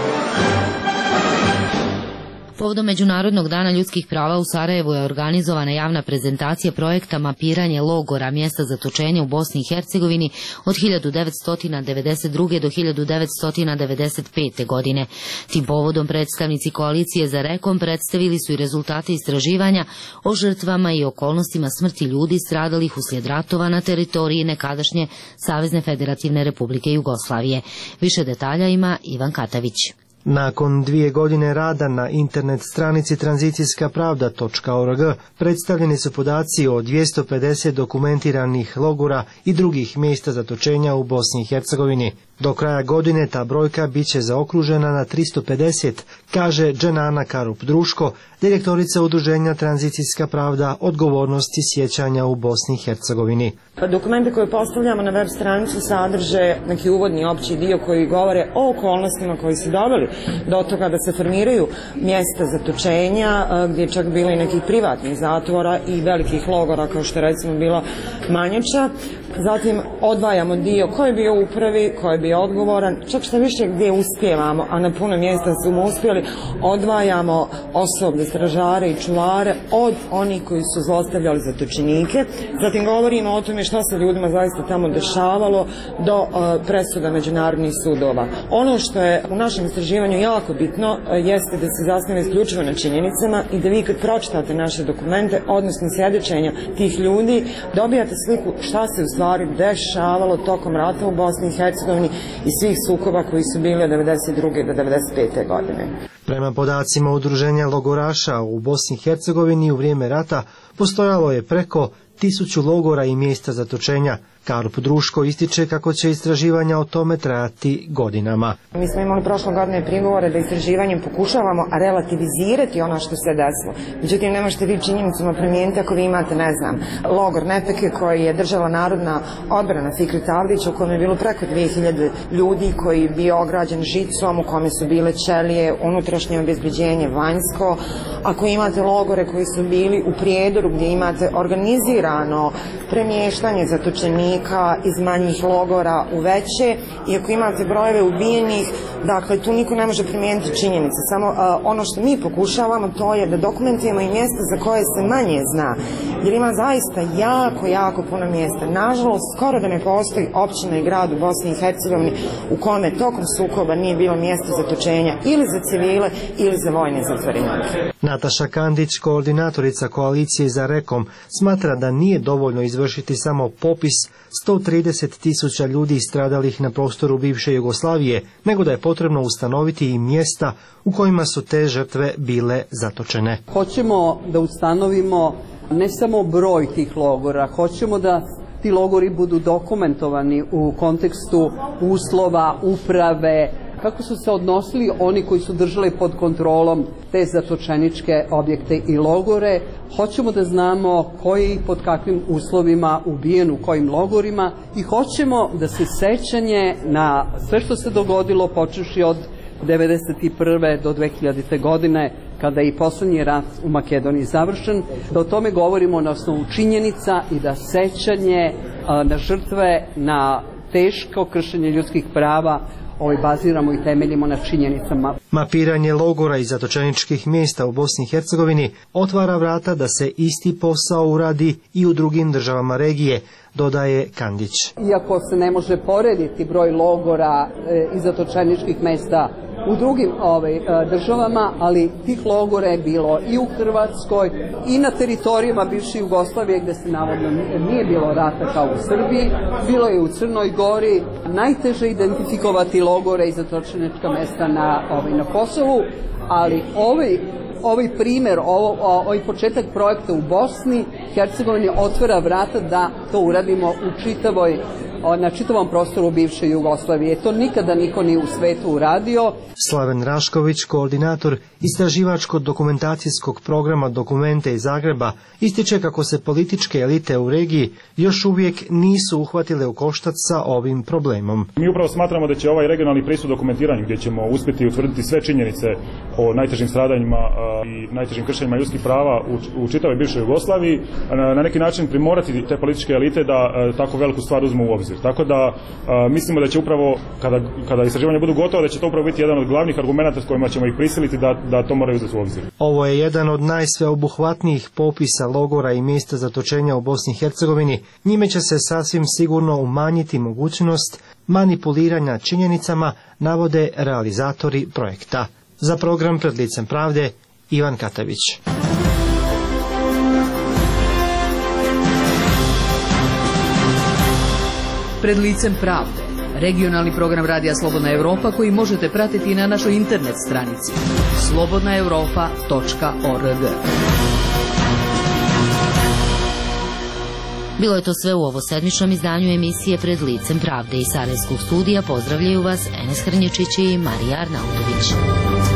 Povodom Međunarodnog dana ljudskih prava u Sarajevu je organizovana javna prezentacija projekta Mapiranje logora mjesta zatočenja u Bosni i Hercegovini od hiljadu devetsto devedeset druge. do hiljadu devetsto devedeset pete. godine. Tim povodom predstavnici koalicije za Rekom predstavili su i rezultate istraživanja o žrtvama i okolnostima smrti ljudi stradalih uslijed ratova na teritoriji nekadašnje Savezne Federativne Republike Jugoslavije. Više detalja ima Ivan Katavić.
Nakon dvije godine rada na internet stranici tranzicijska pravda točka org predstavljeni su podaci o dvjesto pedeset dokumentiranih logora i drugih mjesta zatočenja u Bosni i Hercegovini. Do kraja godine ta brojka bit će zaokružena na tristo pedeset, kaže Dženana Karup-Druško, direktorica udruženja Tranzicijska pravda, odgovornosti sjećanja u Bosni i Hercegovini.
Dokumenti koje postavljamo na web stranicu sadrže neki uvodni opći dio koji govore o okolnostima koji su doveli do toga da se formiraju mjesta zatočenja, gdje je čak bilo i nekih privatnih zatvora i velikih logora, kao što je recimo bila Manjača. Zatim odvajamo dio ko je bio u upravi, ko je bio odgovoran, čak što više gdje uspijevamo, a na puno mjesta smo uspjeli, odvajamo osoblje, stražare i čuvare od onih koji su zlostavljali zatočenike. Zatim govorimo o tome što se ljudima zaista tamo dešavalo do uh, presuda međunarodnih sudova. Ono što je u našem istraživanju jako bitno uh, jeste da se zasniva isključivo na činjenicama i da vi kad pročitate naše dokumente, odnosno svjedočenja tih ljudi, dobijate sliku šta se u stvari dešavalo tokom rata u Bosni i Hercegovini i svih sukoba koji su bili od devedeset druge. do devedeset pete. godine.
Prema podacima udruženja logoraša u Bosni i Hercegovini u vrijeme rata postojalo je preko tisuću logora i mjesta zatočenja. Karup-Druško ističe kako će istraživanja o tome trajati godinama.
Mi smo imali prošle godine prigovore da istraživanjem pokušavamo relativizirati ono što se desilo. Međutim, ne možete vi činjenicama promijeniti ako vi imate, ne znam, logor Nepeke koji je držala narodna odbrana Fikret Avdić, u kojem je bilo preko dvije hiljade ljudi, koji je bio ograđen žicom, u kome su bile ćelije, unutrašnje obezbeđenje, vanjsko. Ako imate logore koji su bili u Prijedoru gdje imate organizirano premještanje zatočenika iz manjih logora u veće, i ako imate brojeve ubijenih, dakle tu niko ne može primijeniti činjenice. Samo uh, ono što mi pokušavamo to je da dokumentujemo i mjesta za koje se manje zna, jer ima zaista jako, jako puno mjesta. Nažalost, skoro da ne postoji općina i grad u Bosni i Hercegovini u kome tokom sukoba nije bilo mjesta zatočenja ili za civile ili za vojne zatvorenike.
Nataša Kandić, koordinatorica koalicije za Rekom, smatra da nije dovoljno izvršiti samo popis sto trideset tisuća ljudi stradalih na prostoru bivše Jugoslavije, nego da je potrebno ustanoviti i mjesta u kojima su te žrtve bile zatočene.
Hoćemo da ustanovimo ne samo broj tih logora, hoćemo da ti logori budu dokumentovani u kontekstu uslova, uprave, kako su se odnosili oni koji su držali pod kontrolom te zatočeničke objekte i logore. Hoćemo da znamo koji i pod kakvim uslovima ubijen u kojim logorima i hoćemo da se sećanje na sve što se dogodilo počevši od devedeset prve. do dve hiljadite. godine, kada je i posljednji rat u Makedoniji završen, da o tome govorimo na osnovu činjenica i da sećanje na žrtve, na teško kršenje ljudskih prava ovaj, baziramo i temeljimo na činjenicama.
Mapiranje logora i zatočeničkih mjesta u Bosni i Hercegovini otvara vrata da se isti posao uradi i u drugim državama regije, dodaje Kandić.
Iako se ne može porediti broj logora e, i zatočeničkih mjesta u drugim ovaj, državama, ali tih logora je bilo i u Hrvatskoj i na teritorijama bivše Jugoslavije gdje se navodno nije bilo rata kao u Srbiji, bilo je u Crnoj Gori. Najteže identifikovati logore i zatočenička mjesta na, ovaj, na Kosovu, ali ovaj Ovaj primjer, ovo, ovaj početak projekta u Bosni, Hercegovini otvara vrata da to uradimo u čitavoj, na čitavom prostoru bivše Jugoslavije. To nikada niko nije u svetu uradio.
Slaven Rašković, koordinator istraživačko-dokumentacijskog programa Dokumente iz Zagreba, ističe kako se političke elite u regiji još uvijek nisu uhvatile u koštac sa ovim problemom.
Mi upravo smatramo da će ovaj regionalni pristup dokumentiranju, gdje ćemo uspjeti utvrditi sve činjenice o najtežim stradanjima i najtežim kršenjima ljudskih prava u, u čitavoj bivšoj Jugoslaviji, na, na neki način primorati te političke elite da a, tako veliku stvar uzmu u obzir. Tako da a, mislimo da će upravo, kada, kada istraživanja budu gotova, da će to upravo biti jedan od glavnih argumenata s kojima ćemo ih prisiliti da, da to moraju uzeti u obzir.
Ovo je jedan od najsveobuhvatnijih popisa logora i mjesta zatočenja u Bosni i Hercegovini. Njime će se sasvim sigurno umanjiti mogućnost manipuliranja činjenicama, navode realizatori projekta. Za program Pred licem pravde, Ivan Katavić.
Pred licem pravde, regionalni program Radija Slobodna Europa koji možete pratiti na našoj internet stranici slobodna europa točka org.
Bilo je to sve u ovo sedmičnom izdanju emisije Pred licem pravde. Iz Sarajevskog studija pozdravljaju vas Enes Hrnječić i Marija Arnautović.